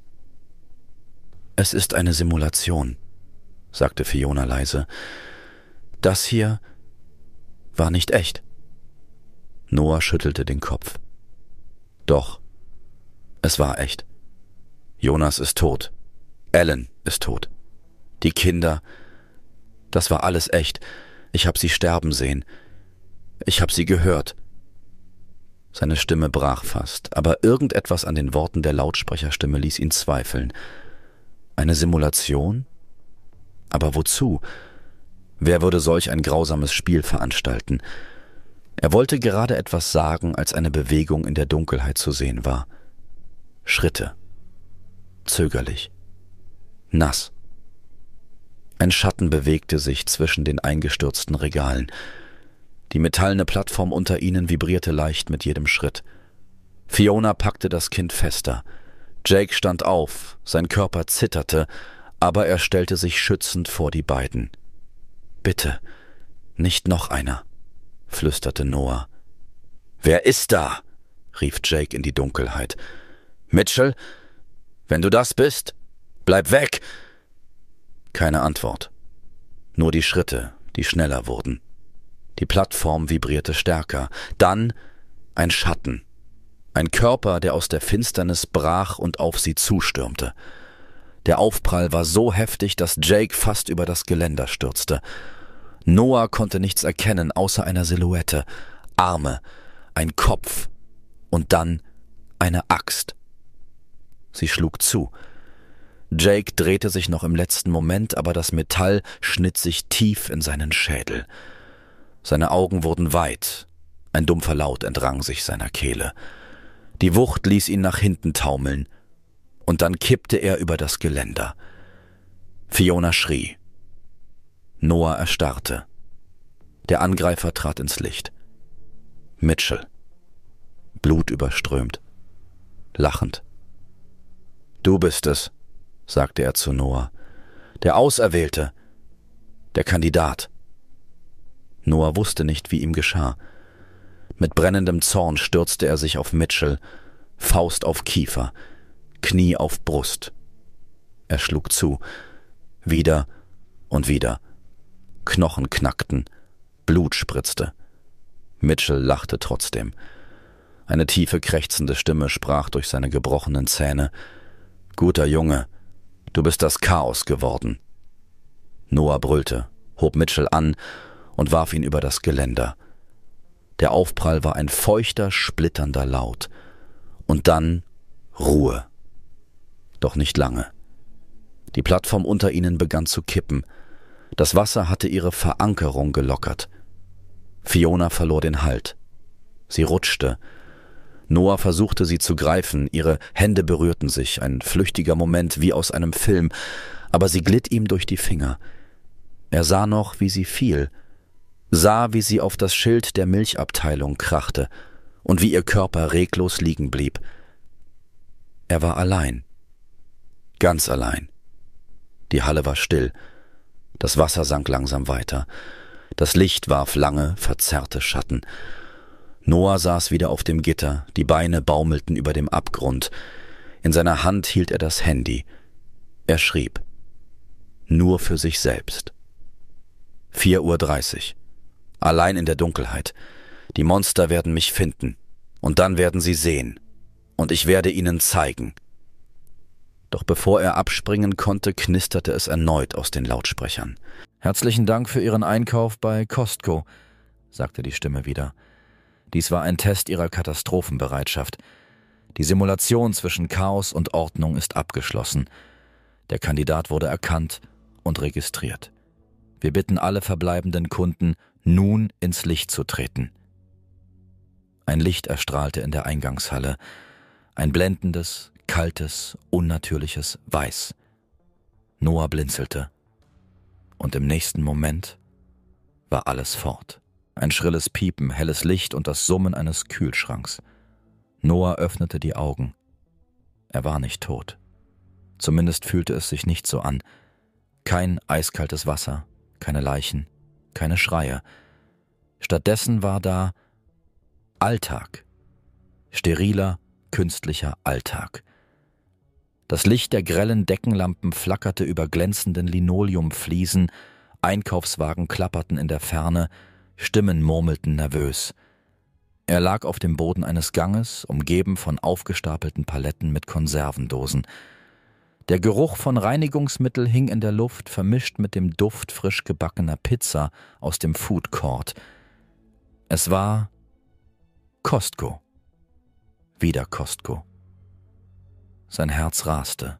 Es ist eine Simulation, sagte Fiona leise. Das hier war nicht echt. Noah schüttelte den Kopf. Doch, es war echt. Jonas ist tot. Alan ist tot. Die Kinder, das war alles echt. Ich habe sie sterben sehen. Ich habe sie gehört. Seine Stimme brach fast, aber irgendetwas an den Worten der Lautsprecherstimme ließ ihn zweifeln. Eine Simulation? Aber wozu? Wer würde solch ein grausames Spiel veranstalten? Er wollte gerade etwas sagen, als eine Bewegung in der Dunkelheit zu sehen war. Schritte. Zögerlich. Nass. Ein Schatten bewegte sich zwischen den eingestürzten Regalen. Die metallene Plattform unter ihnen vibrierte leicht mit jedem Schritt. Fiona packte das Kind fester. Jake stand auf, sein Körper zitterte, aber er stellte sich schützend vor die beiden. »Bitte, nicht noch einer«, flüsterte Noah. »Wer ist da?« rief Jake in die Dunkelheit. »Mitchell? Wenn du das bist, bleib weg!« Keine Antwort. Nur die Schritte, die schneller wurden. Die Plattform vibrierte stärker. Dann ein Schatten. Ein Körper, der aus der Finsternis brach und auf sie zustürmte. Der Aufprall war so heftig, dass Jake fast über das Geländer stürzte. Noah konnte nichts erkennen, außer einer Silhouette. Arme, ein Kopf und dann eine Axt. Sie schlug zu. Jake drehte sich noch im letzten Moment, aber das Metall schnitt sich tief in seinen Schädel. Seine Augen wurden weit. Ein dumpfer Laut entrang sich seiner Kehle. Die Wucht ließ ihn nach hinten taumeln, und dann kippte er über das Geländer. Fiona schrie. Noah erstarrte. Der Angreifer trat ins Licht. Mitchell. Blutüberströmt. Lachend. »Du bist es«, sagte er zu Noah. »Der Auserwählte. Der Kandidat.« Noah wusste nicht, wie ihm geschah. Mit brennendem Zorn stürzte er sich auf Mitchell, Faust auf Kiefer, Knie auf Brust. Er schlug zu, wieder und wieder. Knochen knackten, Blut spritzte. Mitchell lachte trotzdem. Eine tiefe, krächzende Stimme sprach durch seine gebrochenen Zähne. »Guter Junge, du bist das Chaos geworden.« Noah brüllte, hob Mitchell an und warf ihn über das Geländer. Der Aufprall war ein feuchter, splitternder Laut. Und dann Ruhe. Doch nicht lange. Die Plattform unter ihnen begann zu kippen. Das Wasser hatte ihre Verankerung gelockert. Fiona verlor den Halt. Sie rutschte. Noah versuchte, sie zu greifen. Ihre Hände berührten sich. Ein flüchtiger Moment wie aus einem Film. Aber sie glitt ihm durch die Finger. Er sah noch, wie sie fiel. Sah, wie sie auf das Schild der Milchabteilung krachte und wie ihr Körper reglos liegen blieb. Er war allein. Ganz allein. Die Halle war still. Das Wasser sank langsam weiter. Das Licht warf lange, verzerrte Schatten. Noah saß wieder auf dem Gitter, die Beine baumelten über dem Abgrund. In seiner Hand hielt er das Handy. Er schrieb. Nur für sich selbst. vier Uhr dreißig. Allein in der Dunkelheit. Die Monster werden mich finden. Und dann werden sie sehen. Und ich werde ihnen zeigen. Doch bevor er abspringen konnte, knisterte es erneut aus den Lautsprechern. »Herzlichen Dank für Ihren Einkauf bei Costco«, sagte die Stimme wieder. Dies war ein Test ihrer Katastrophenbereitschaft. Die Simulation zwischen Chaos und Ordnung ist abgeschlossen. Der Kandidat wurde erkannt und registriert. Wir bitten alle verbleibenden Kunden, nun ins Licht zu treten. Ein Licht erstrahlte in der Eingangshalle. Ein blendendes, kaltes, unnatürliches Weiß. Noah blinzelte. Und im nächsten Moment war alles fort. Ein schrilles Piepen, helles Licht und das Summen eines Kühlschranks. Noah öffnete die Augen. Er war nicht tot. Zumindest fühlte es sich nicht so an. Kein eiskaltes Wasser, keine Leichen, keine Schreie. Stattdessen war da Alltag. Steriler, künstlicher Alltag. Das Licht der grellen Deckenlampen flackerte über glänzenden Linoleumfliesen, Einkaufswagen klapperten in der Ferne, Stimmen murmelten nervös. Er lag auf dem Boden eines Ganges, umgeben von aufgestapelten Paletten mit Konservendosen. Der Geruch von Reinigungsmittel hing in der Luft, vermischt mit dem Duft frisch gebackener Pizza aus dem Food Court. Es war Costco. Wieder Costco. Sein Herz raste.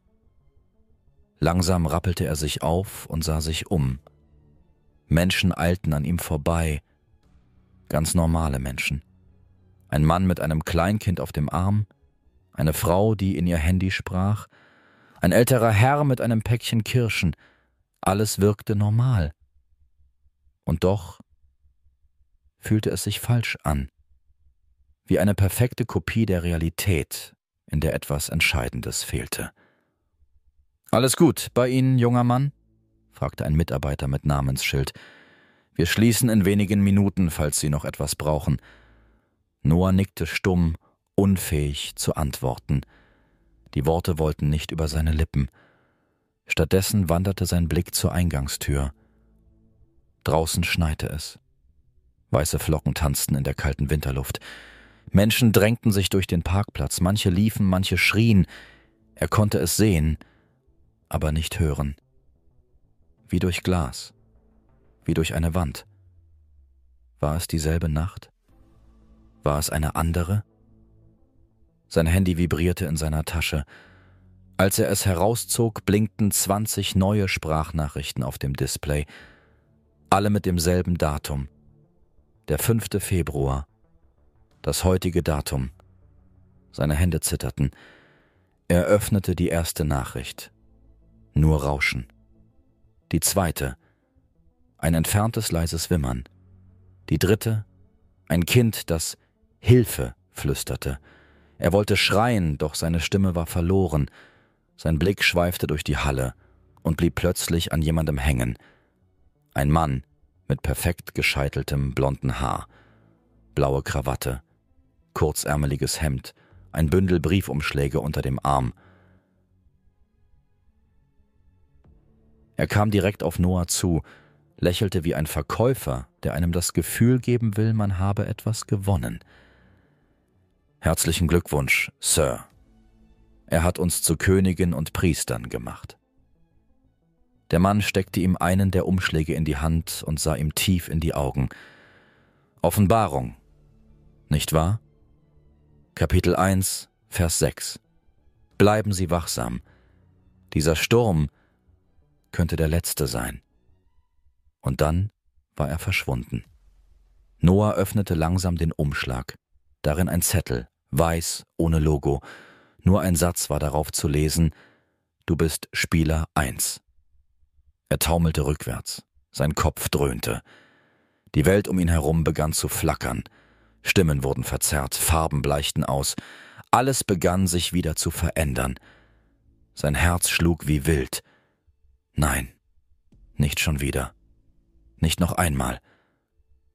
Langsam rappelte er sich auf und sah sich um. Menschen eilten an ihm vorbei. Ganz normale Menschen. Ein Mann mit einem Kleinkind auf dem Arm, eine Frau, die in ihr Handy sprach, ein älterer Herr mit einem Päckchen Kirschen. Alles wirkte normal. Und doch fühlte es sich falsch an. Wie eine perfekte Kopie der Realität, in der etwas Entscheidendes fehlte. »Alles gut bei Ihnen, junger Mann?« fragte ein Mitarbeiter mit Namensschild. »Wir schließen in wenigen Minuten, falls Sie noch etwas brauchen.« Noah nickte stumm, unfähig zu antworten. Die Worte wollten nicht über seine Lippen. Stattdessen wanderte sein Blick zur Eingangstür. Draußen schneite es. Weiße Flocken tanzten in der kalten Winterluft. Menschen drängten sich durch den Parkplatz, manche liefen, manche schrien. Er konnte es sehen, aber nicht hören. Wie durch Glas, wie durch eine Wand. War es dieselbe Nacht? War es eine andere? Sein Handy vibrierte in seiner Tasche. Als er es herauszog, blinkten zwanzig neue Sprachnachrichten auf dem Display. Alle mit demselben Datum. Der fünfte Februar. Das heutige Datum. Seine Hände zitterten. Er öffnete die erste Nachricht. Nur Rauschen. Die zweite. Ein entferntes leises Wimmern. Die dritte. Ein Kind, das Hilfe flüsterte. Er wollte schreien, doch seine Stimme war verloren. Sein Blick schweifte durch die Halle und blieb plötzlich an jemandem hängen. Ein Mann mit perfekt gescheiteltem blonden Haar. Blaue Krawatte, kurzärmeliges Hemd, ein Bündel Briefumschläge unter dem Arm. Er kam direkt auf Noah zu, lächelte wie ein Verkäufer, der einem das Gefühl geben will, man habe etwas gewonnen. »Herzlichen Glückwunsch, Sir. Er hat uns zu Königen und Priestern gemacht.« Der Mann steckte ihm einen der Umschläge in die Hand und sah ihm tief in die Augen. »Offenbarung, nicht wahr? Kapitel eins, Vers sechs. Bleiben Sie wachsam. Dieser Sturm könnte der letzte sein.« Und dann war er verschwunden. Noah öffnete langsam den Umschlag. Darin ein Zettel, weiß, ohne Logo. Nur ein Satz war darauf zu lesen: »Du bist Spieler eins.« Er taumelte rückwärts. Sein Kopf dröhnte. Die Welt um ihn herum begann zu flackern. Stimmen wurden verzerrt, Farben bleichten aus. Alles begann sich wieder zu verändern. Sein Herz schlug wie wild. Nein, nicht schon wieder. Nicht noch einmal.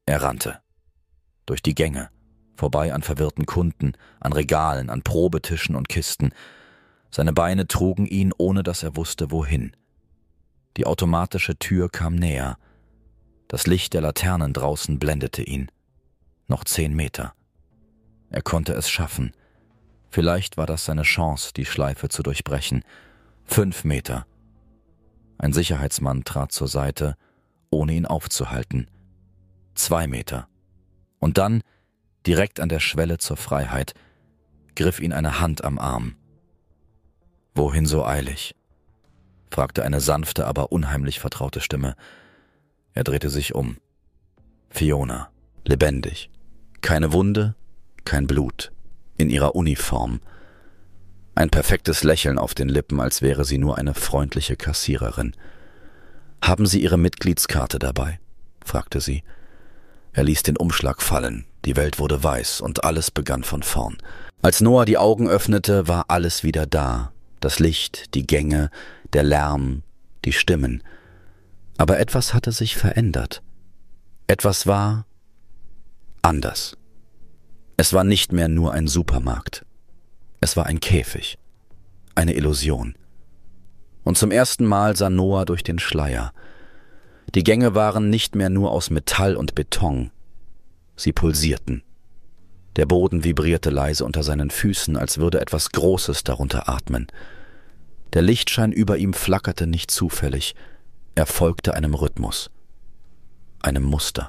Er rannte. Durch die Gänge, vorbei an verwirrten Kunden, an Regalen, an Probetischen und Kisten. Seine Beine trugen ihn, ohne dass er wusste, wohin. Die automatische Tür kam näher. Das Licht der Laternen draußen blendete ihn. Noch zehn Meter. Er konnte es schaffen. Vielleicht war das seine Chance, die Schleife zu durchbrechen. Fünf Meter. Ein Sicherheitsmann trat zur Seite, ohne ihn aufzuhalten. Zwei Meter. Und dann, direkt an der Schwelle zur Freiheit, griff ihn eine Hand am Arm. »Wohin so eilig?« fragte eine sanfte, aber unheimlich vertraute Stimme. Er drehte sich um. Fiona, lebendig. Keine Wunde, kein Blut. In ihrer Uniform. Ein perfektes Lächeln auf den Lippen, als wäre sie nur eine freundliche Kassiererin. »Haben Sie Ihre Mitgliedskarte dabei?« fragte sie. Er ließ den Umschlag fallen. Die Welt wurde weiß und alles begann von vorn. Als Noah die Augen öffnete, war alles wieder da. Das Licht, die Gänge, der Lärm, die Stimmen. Aber etwas hatte sich verändert. Etwas war anders. Es war nicht mehr nur ein Supermarkt. Es war ein Käfig. Eine Illusion. Und zum ersten Mal sah Noah durch den Schleier. Die Gänge waren nicht mehr nur aus Metall und Beton. Sie pulsierten. Der Boden vibrierte leise unter seinen Füßen, als würde etwas Großes darunter atmen. Der Lichtschein über ihm flackerte nicht zufällig. Er folgte einem Rhythmus. Einem Muster.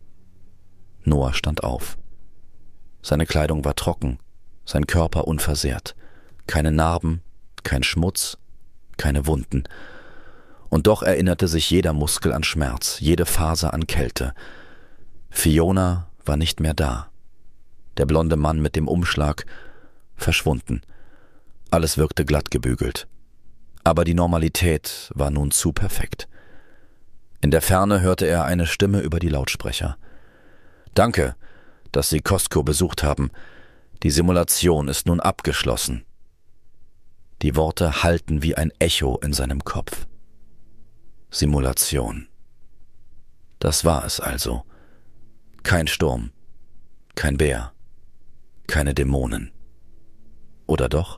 Noah stand auf. Seine Kleidung war trocken, sein Körper unversehrt. Keine Narben, kein Schmutz, keine Wunden. Und doch erinnerte sich jeder Muskel an Schmerz, jede Faser an Kälte. Fiona war nicht mehr da. Der blonde Mann mit dem Umschlag verschwunden. Alles wirkte glatt gebügelt. Aber die Normalität war nun zu perfekt. In der Ferne hörte er eine Stimme über die Lautsprecher. »Danke, dass Sie Costco besucht haben. Die Simulation ist nun abgeschlossen.« Die Worte hallten wie ein Echo in seinem Kopf. Simulation. Das war es also. Kein Sturm, kein Bär, keine Dämonen. Oder doch?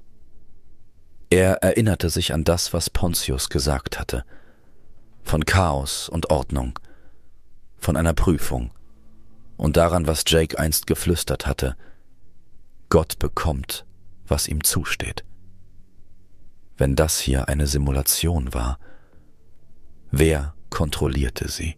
Er erinnerte sich an das, was Pontius gesagt hatte. Von Chaos und Ordnung, von einer Prüfung und daran, was Jake einst geflüstert hatte. Gott bekommt, was ihm zusteht. Wenn das hier eine Simulation war, wer kontrollierte sie?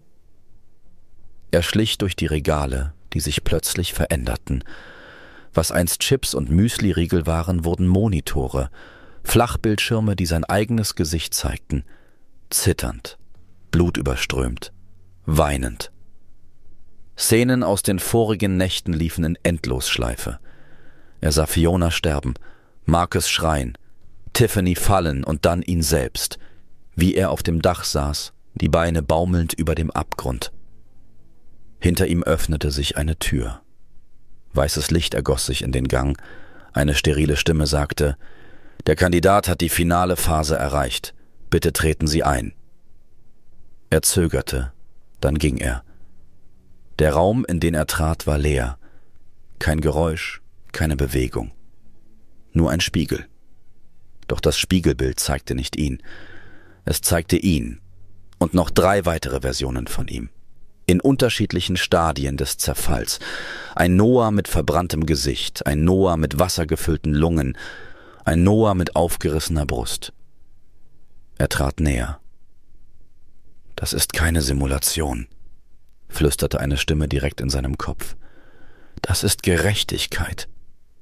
Er schlich durch die Regale, die sich plötzlich veränderten. Was einst Chips und Müsli-Riegel waren, wurden Monitore, Flachbildschirme, die sein eigenes Gesicht zeigten, zitternd, blutüberströmt, weinend. Szenen aus den vorigen Nächten liefen in Endlosschleife. Er sah Fiona sterben, Marcus schreien, Tiffany fallen und dann ihn selbst, wie er auf dem Dach saß, die Beine baumelnd über dem Abgrund. Hinter ihm öffnete sich eine Tür. Weißes Licht ergoss sich in den Gang. Eine sterile Stimme sagte: »Der Kandidat hat die finale Phase erreicht. Bitte treten Sie ein.« Er zögerte, dann ging er. Der Raum, in den er trat, war leer. Kein Geräusch, keine Bewegung. Nur ein Spiegel. Doch das Spiegelbild zeigte nicht ihn. Es zeigte ihn und noch drei weitere Versionen von ihm. In unterschiedlichen Stadien des Zerfalls. Ein Noah mit verbranntem Gesicht, ein Noah mit wassergefüllten Lungen, ein Noah mit aufgerissener Brust. Er trat näher. »Das ist keine Simulation«, flüsterte eine Stimme direkt in seinem Kopf. »Das ist Gerechtigkeit.«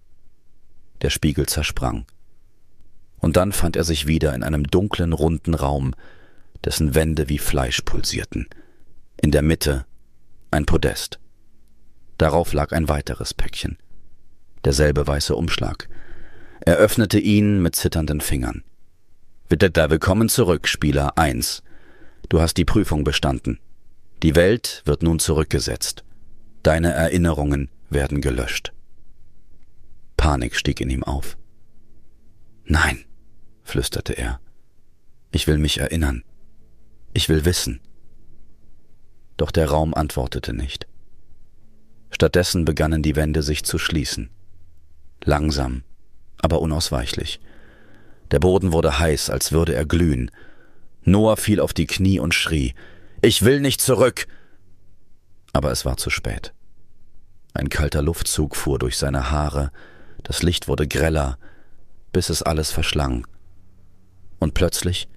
Der Spiegel zersprang. Und dann fand er sich wieder in einem dunklen, runden Raum, dessen Wände wie Fleisch pulsierten. In der Mitte ein Podest. Darauf lag ein weiteres Päckchen. Derselbe weiße Umschlag. Er öffnete ihn mit zitternden Fingern. »Willkommen zurück, Spieler eins. Du hast die Prüfung bestanden. Die Welt wird nun zurückgesetzt. Deine Erinnerungen werden gelöscht.« Panik stieg in ihm auf. »Nein«, flüsterte er. »Ich will mich erinnern. Ich will wissen.« Doch der Raum antwortete nicht. Stattdessen begannen die Wände sich zu schließen. Langsam, aber unausweichlich. Der Boden wurde heiß, als würde er glühen. Noah fiel auf die Knie und schrie: »Ich will nicht zurück!« Aber es war zu spät. Ein kalter Luftzug fuhr durch seine Haare, das Licht wurde greller, bis es alles verschlang. Und plötzlich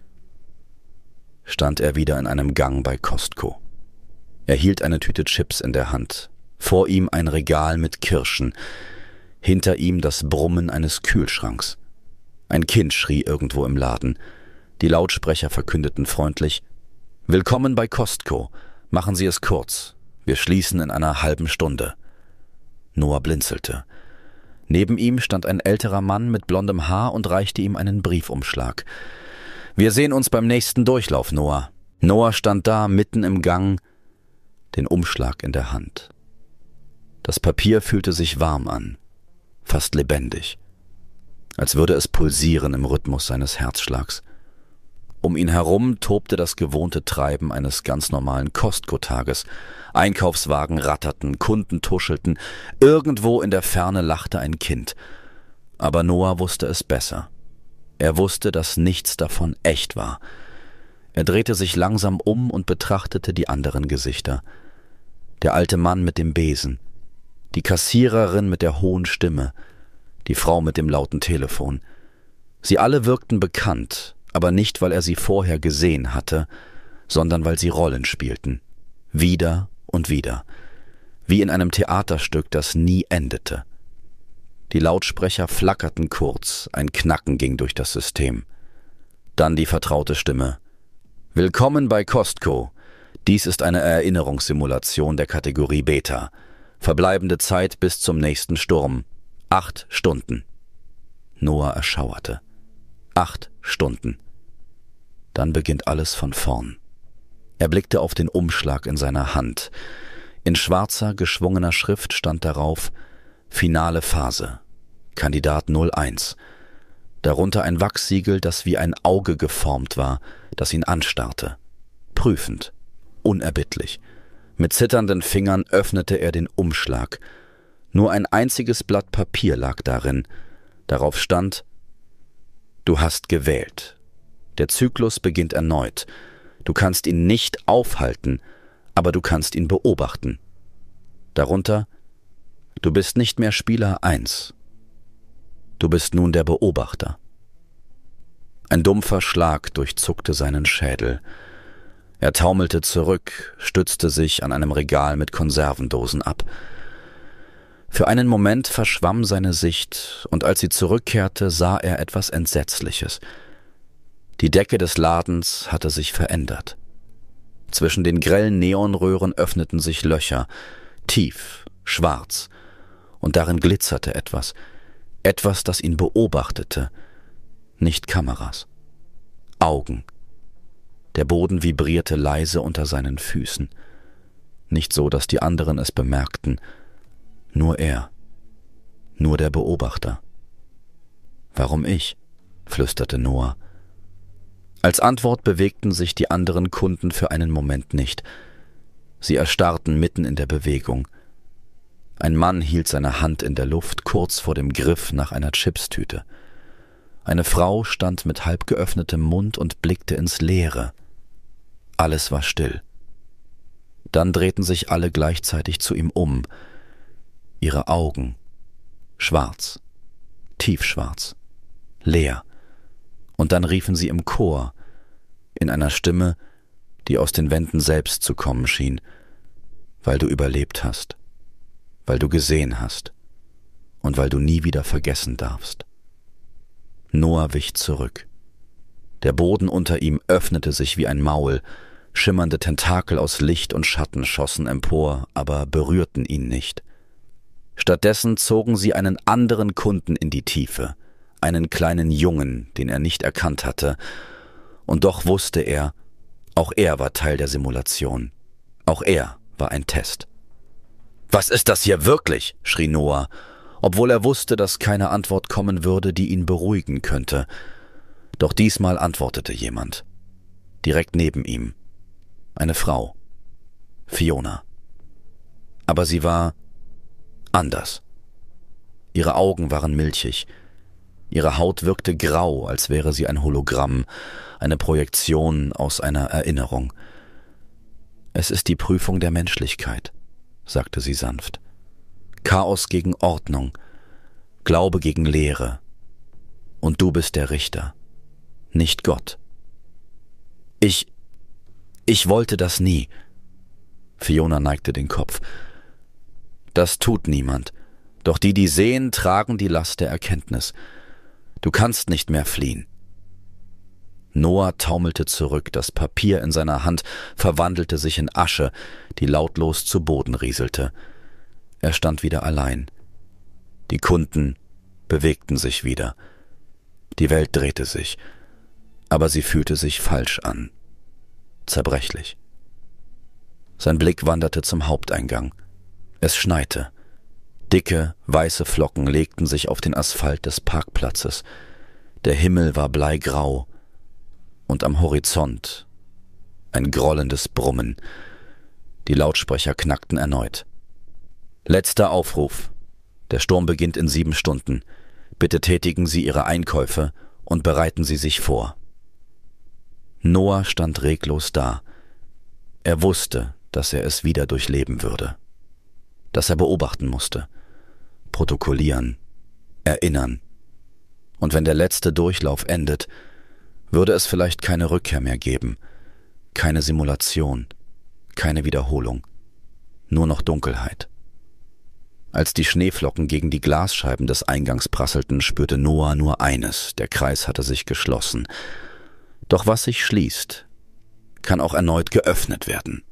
stand er wieder in einem Gang bei Costco. Er hielt eine Tüte Chips in der Hand, vor ihm ein Regal mit Kirschen, hinter ihm das Brummen eines Kühlschranks. Ein Kind schrie irgendwo im Laden. Die Lautsprecher verkündeten freundlich: »Willkommen bei Costco. Machen Sie es kurz. Wir schließen in einer halben Stunde.« Noah blinzelte. Neben ihm stand ein älterer Mann mit blondem Haar und reichte ihm einen Briefumschlag. »Wir sehen uns beim nächsten Durchlauf, Noah.« Noah stand da, mitten im Gang, den Umschlag in der Hand. Das Papier fühlte sich warm an, fast lebendig, als würde es pulsieren im Rhythmus seines Herzschlags. Um ihn herum tobte das gewohnte Treiben eines ganz normalen Costco-Tages. Einkaufswagen ratterten, Kunden tuschelten, irgendwo in der Ferne lachte ein Kind. Aber Noah wusste es besser. Er wusste, dass nichts davon echt war. Er drehte sich langsam um und betrachtete die anderen Gesichter. Der alte Mann mit dem Besen, die Kassiererin mit der hohen Stimme, die Frau mit dem lauten Telefon. Sie alle wirkten bekannt, aber nicht, weil er sie vorher gesehen hatte, sondern weil sie Rollen spielten. Wieder und wieder. Wie in einem Theaterstück, das nie endete. Die Lautsprecher flackerten kurz, ein Knacken ging durch das System. Dann die vertraute Stimme: »Willkommen bei Costco. Dies ist eine Erinnerungssimulation der Kategorie Beta. Verbleibende Zeit bis zum nächsten Sturm. Acht Stunden.« Noah erschauerte. Acht Stunden. Dann beginnt alles von vorn. Er blickte auf den Umschlag in seiner Hand. In schwarzer, geschwungener Schrift stand darauf: Finale Phase. Kandidat null eins. Darunter ein Wachssiegel, das wie ein Auge geformt war, das ihn anstarrte. Prüfend, unerbittlich. Mit zitternden Fingern öffnete er den Umschlag. Nur ein einziges Blatt Papier lag darin. Darauf stand: Du hast gewählt. Der Zyklus beginnt erneut. Du kannst ihn nicht aufhalten, aber du kannst ihn beobachten. Darunter: Du bist nicht mehr Spieler eins. Du bist nun der Beobachter. Ein dumpfer Schlag durchzuckte seinen Schädel. Er taumelte zurück, stützte sich an einem Regal mit Konservendosen ab. Für einen Moment verschwamm seine Sicht, und als sie zurückkehrte, sah er etwas Entsetzliches. Die Decke des Ladens hatte sich verändert. Zwischen den grellen Neonröhren öffneten sich Löcher, tief, schwarz, und darin glitzerte etwas, etwas, das ihn beobachtete, nicht Kameras. Augen. Der Boden vibrierte leise unter seinen Füßen. Nicht so, dass die anderen es bemerkten. Nur er. Nur der Beobachter. »Warum ich?« flüsterte Noah. Als Antwort bewegten sich die anderen Kunden für einen Moment nicht. Sie erstarrten mitten in der Bewegung. Ein Mann hielt seine Hand in der Luft, kurz vor dem Griff nach einer Chipstüte. Eine Frau stand mit halb geöffnetem Mund und blickte ins Leere. Alles war still. Dann drehten sich alle gleichzeitig zu ihm um. Ihre Augen, schwarz, tiefschwarz, leer. Und dann riefen sie im Chor, in einer Stimme, die aus den Wänden selbst zu kommen schien: Weil du überlebt hast, weil du gesehen hast und weil du nie wieder vergessen darfst. Noah wich zurück. Der Boden unter ihm öffnete sich wie ein Maul, schimmernde Tentakel aus Licht und Schatten schossen empor, aber berührten ihn nicht. Stattdessen zogen sie einen anderen Kunden in die Tiefe, einen kleinen Jungen, den er nicht erkannt hatte, und doch wusste er, auch er war Teil der Simulation. Auch er war ein Test. »Was ist das hier wirklich?« schrie Noah, obwohl er wusste, dass keine Antwort kommen würde, die ihn beruhigen könnte. Doch diesmal antwortete jemand. Direkt neben ihm. Eine Frau. Fiona. Aber sie war anders. Ihre Augen waren milchig. Ihre Haut wirkte grau, als wäre sie ein Hologramm, eine Projektion aus einer Erinnerung. »Es ist die Prüfung der Menschlichkeit«, sagte sie sanft. »Chaos gegen Ordnung, Glaube gegen Lehre. Und du bist der Richter, nicht Gott.« Ich, ich wollte das nie.« Fiona neigte den Kopf. »Das tut niemand. Doch die, die sehen, tragen die Last der Erkenntnis. Du kannst nicht mehr fliehen.« Noah taumelte zurück, das Papier in seiner Hand verwandelte sich in Asche, die lautlos zu Boden rieselte. Er stand wieder allein. Die Kunden bewegten sich wieder. Die Welt drehte sich, aber sie fühlte sich falsch an, zerbrechlich. Sein Blick wanderte zum Haupteingang. Es schneite. Dicke, weiße Flocken legten sich auf den Asphalt des Parkplatzes. Der Himmel war bleigrau und am Horizont ein grollendes Brummen. Die Lautsprecher knackten erneut. »Letzter Aufruf. Der Sturm beginnt in sieben Stunden. Bitte tätigen Sie Ihre Einkäufe und bereiten Sie sich vor.« Noah stand reglos da. Er wusste, dass er es wieder durchleben würde. Dass er beobachten musste. Protokollieren. Erinnern. Und wenn der letzte Durchlauf endet, würde es vielleicht keine Rückkehr mehr geben. Keine Simulation. Keine Wiederholung. Nur noch Dunkelheit. Als die Schneeflocken gegen die Glasscheiben des Eingangs prasselten, spürte Noah nur eines: Der Kreis hatte sich geschlossen. Doch was sich schließt, kann auch erneut geöffnet werden.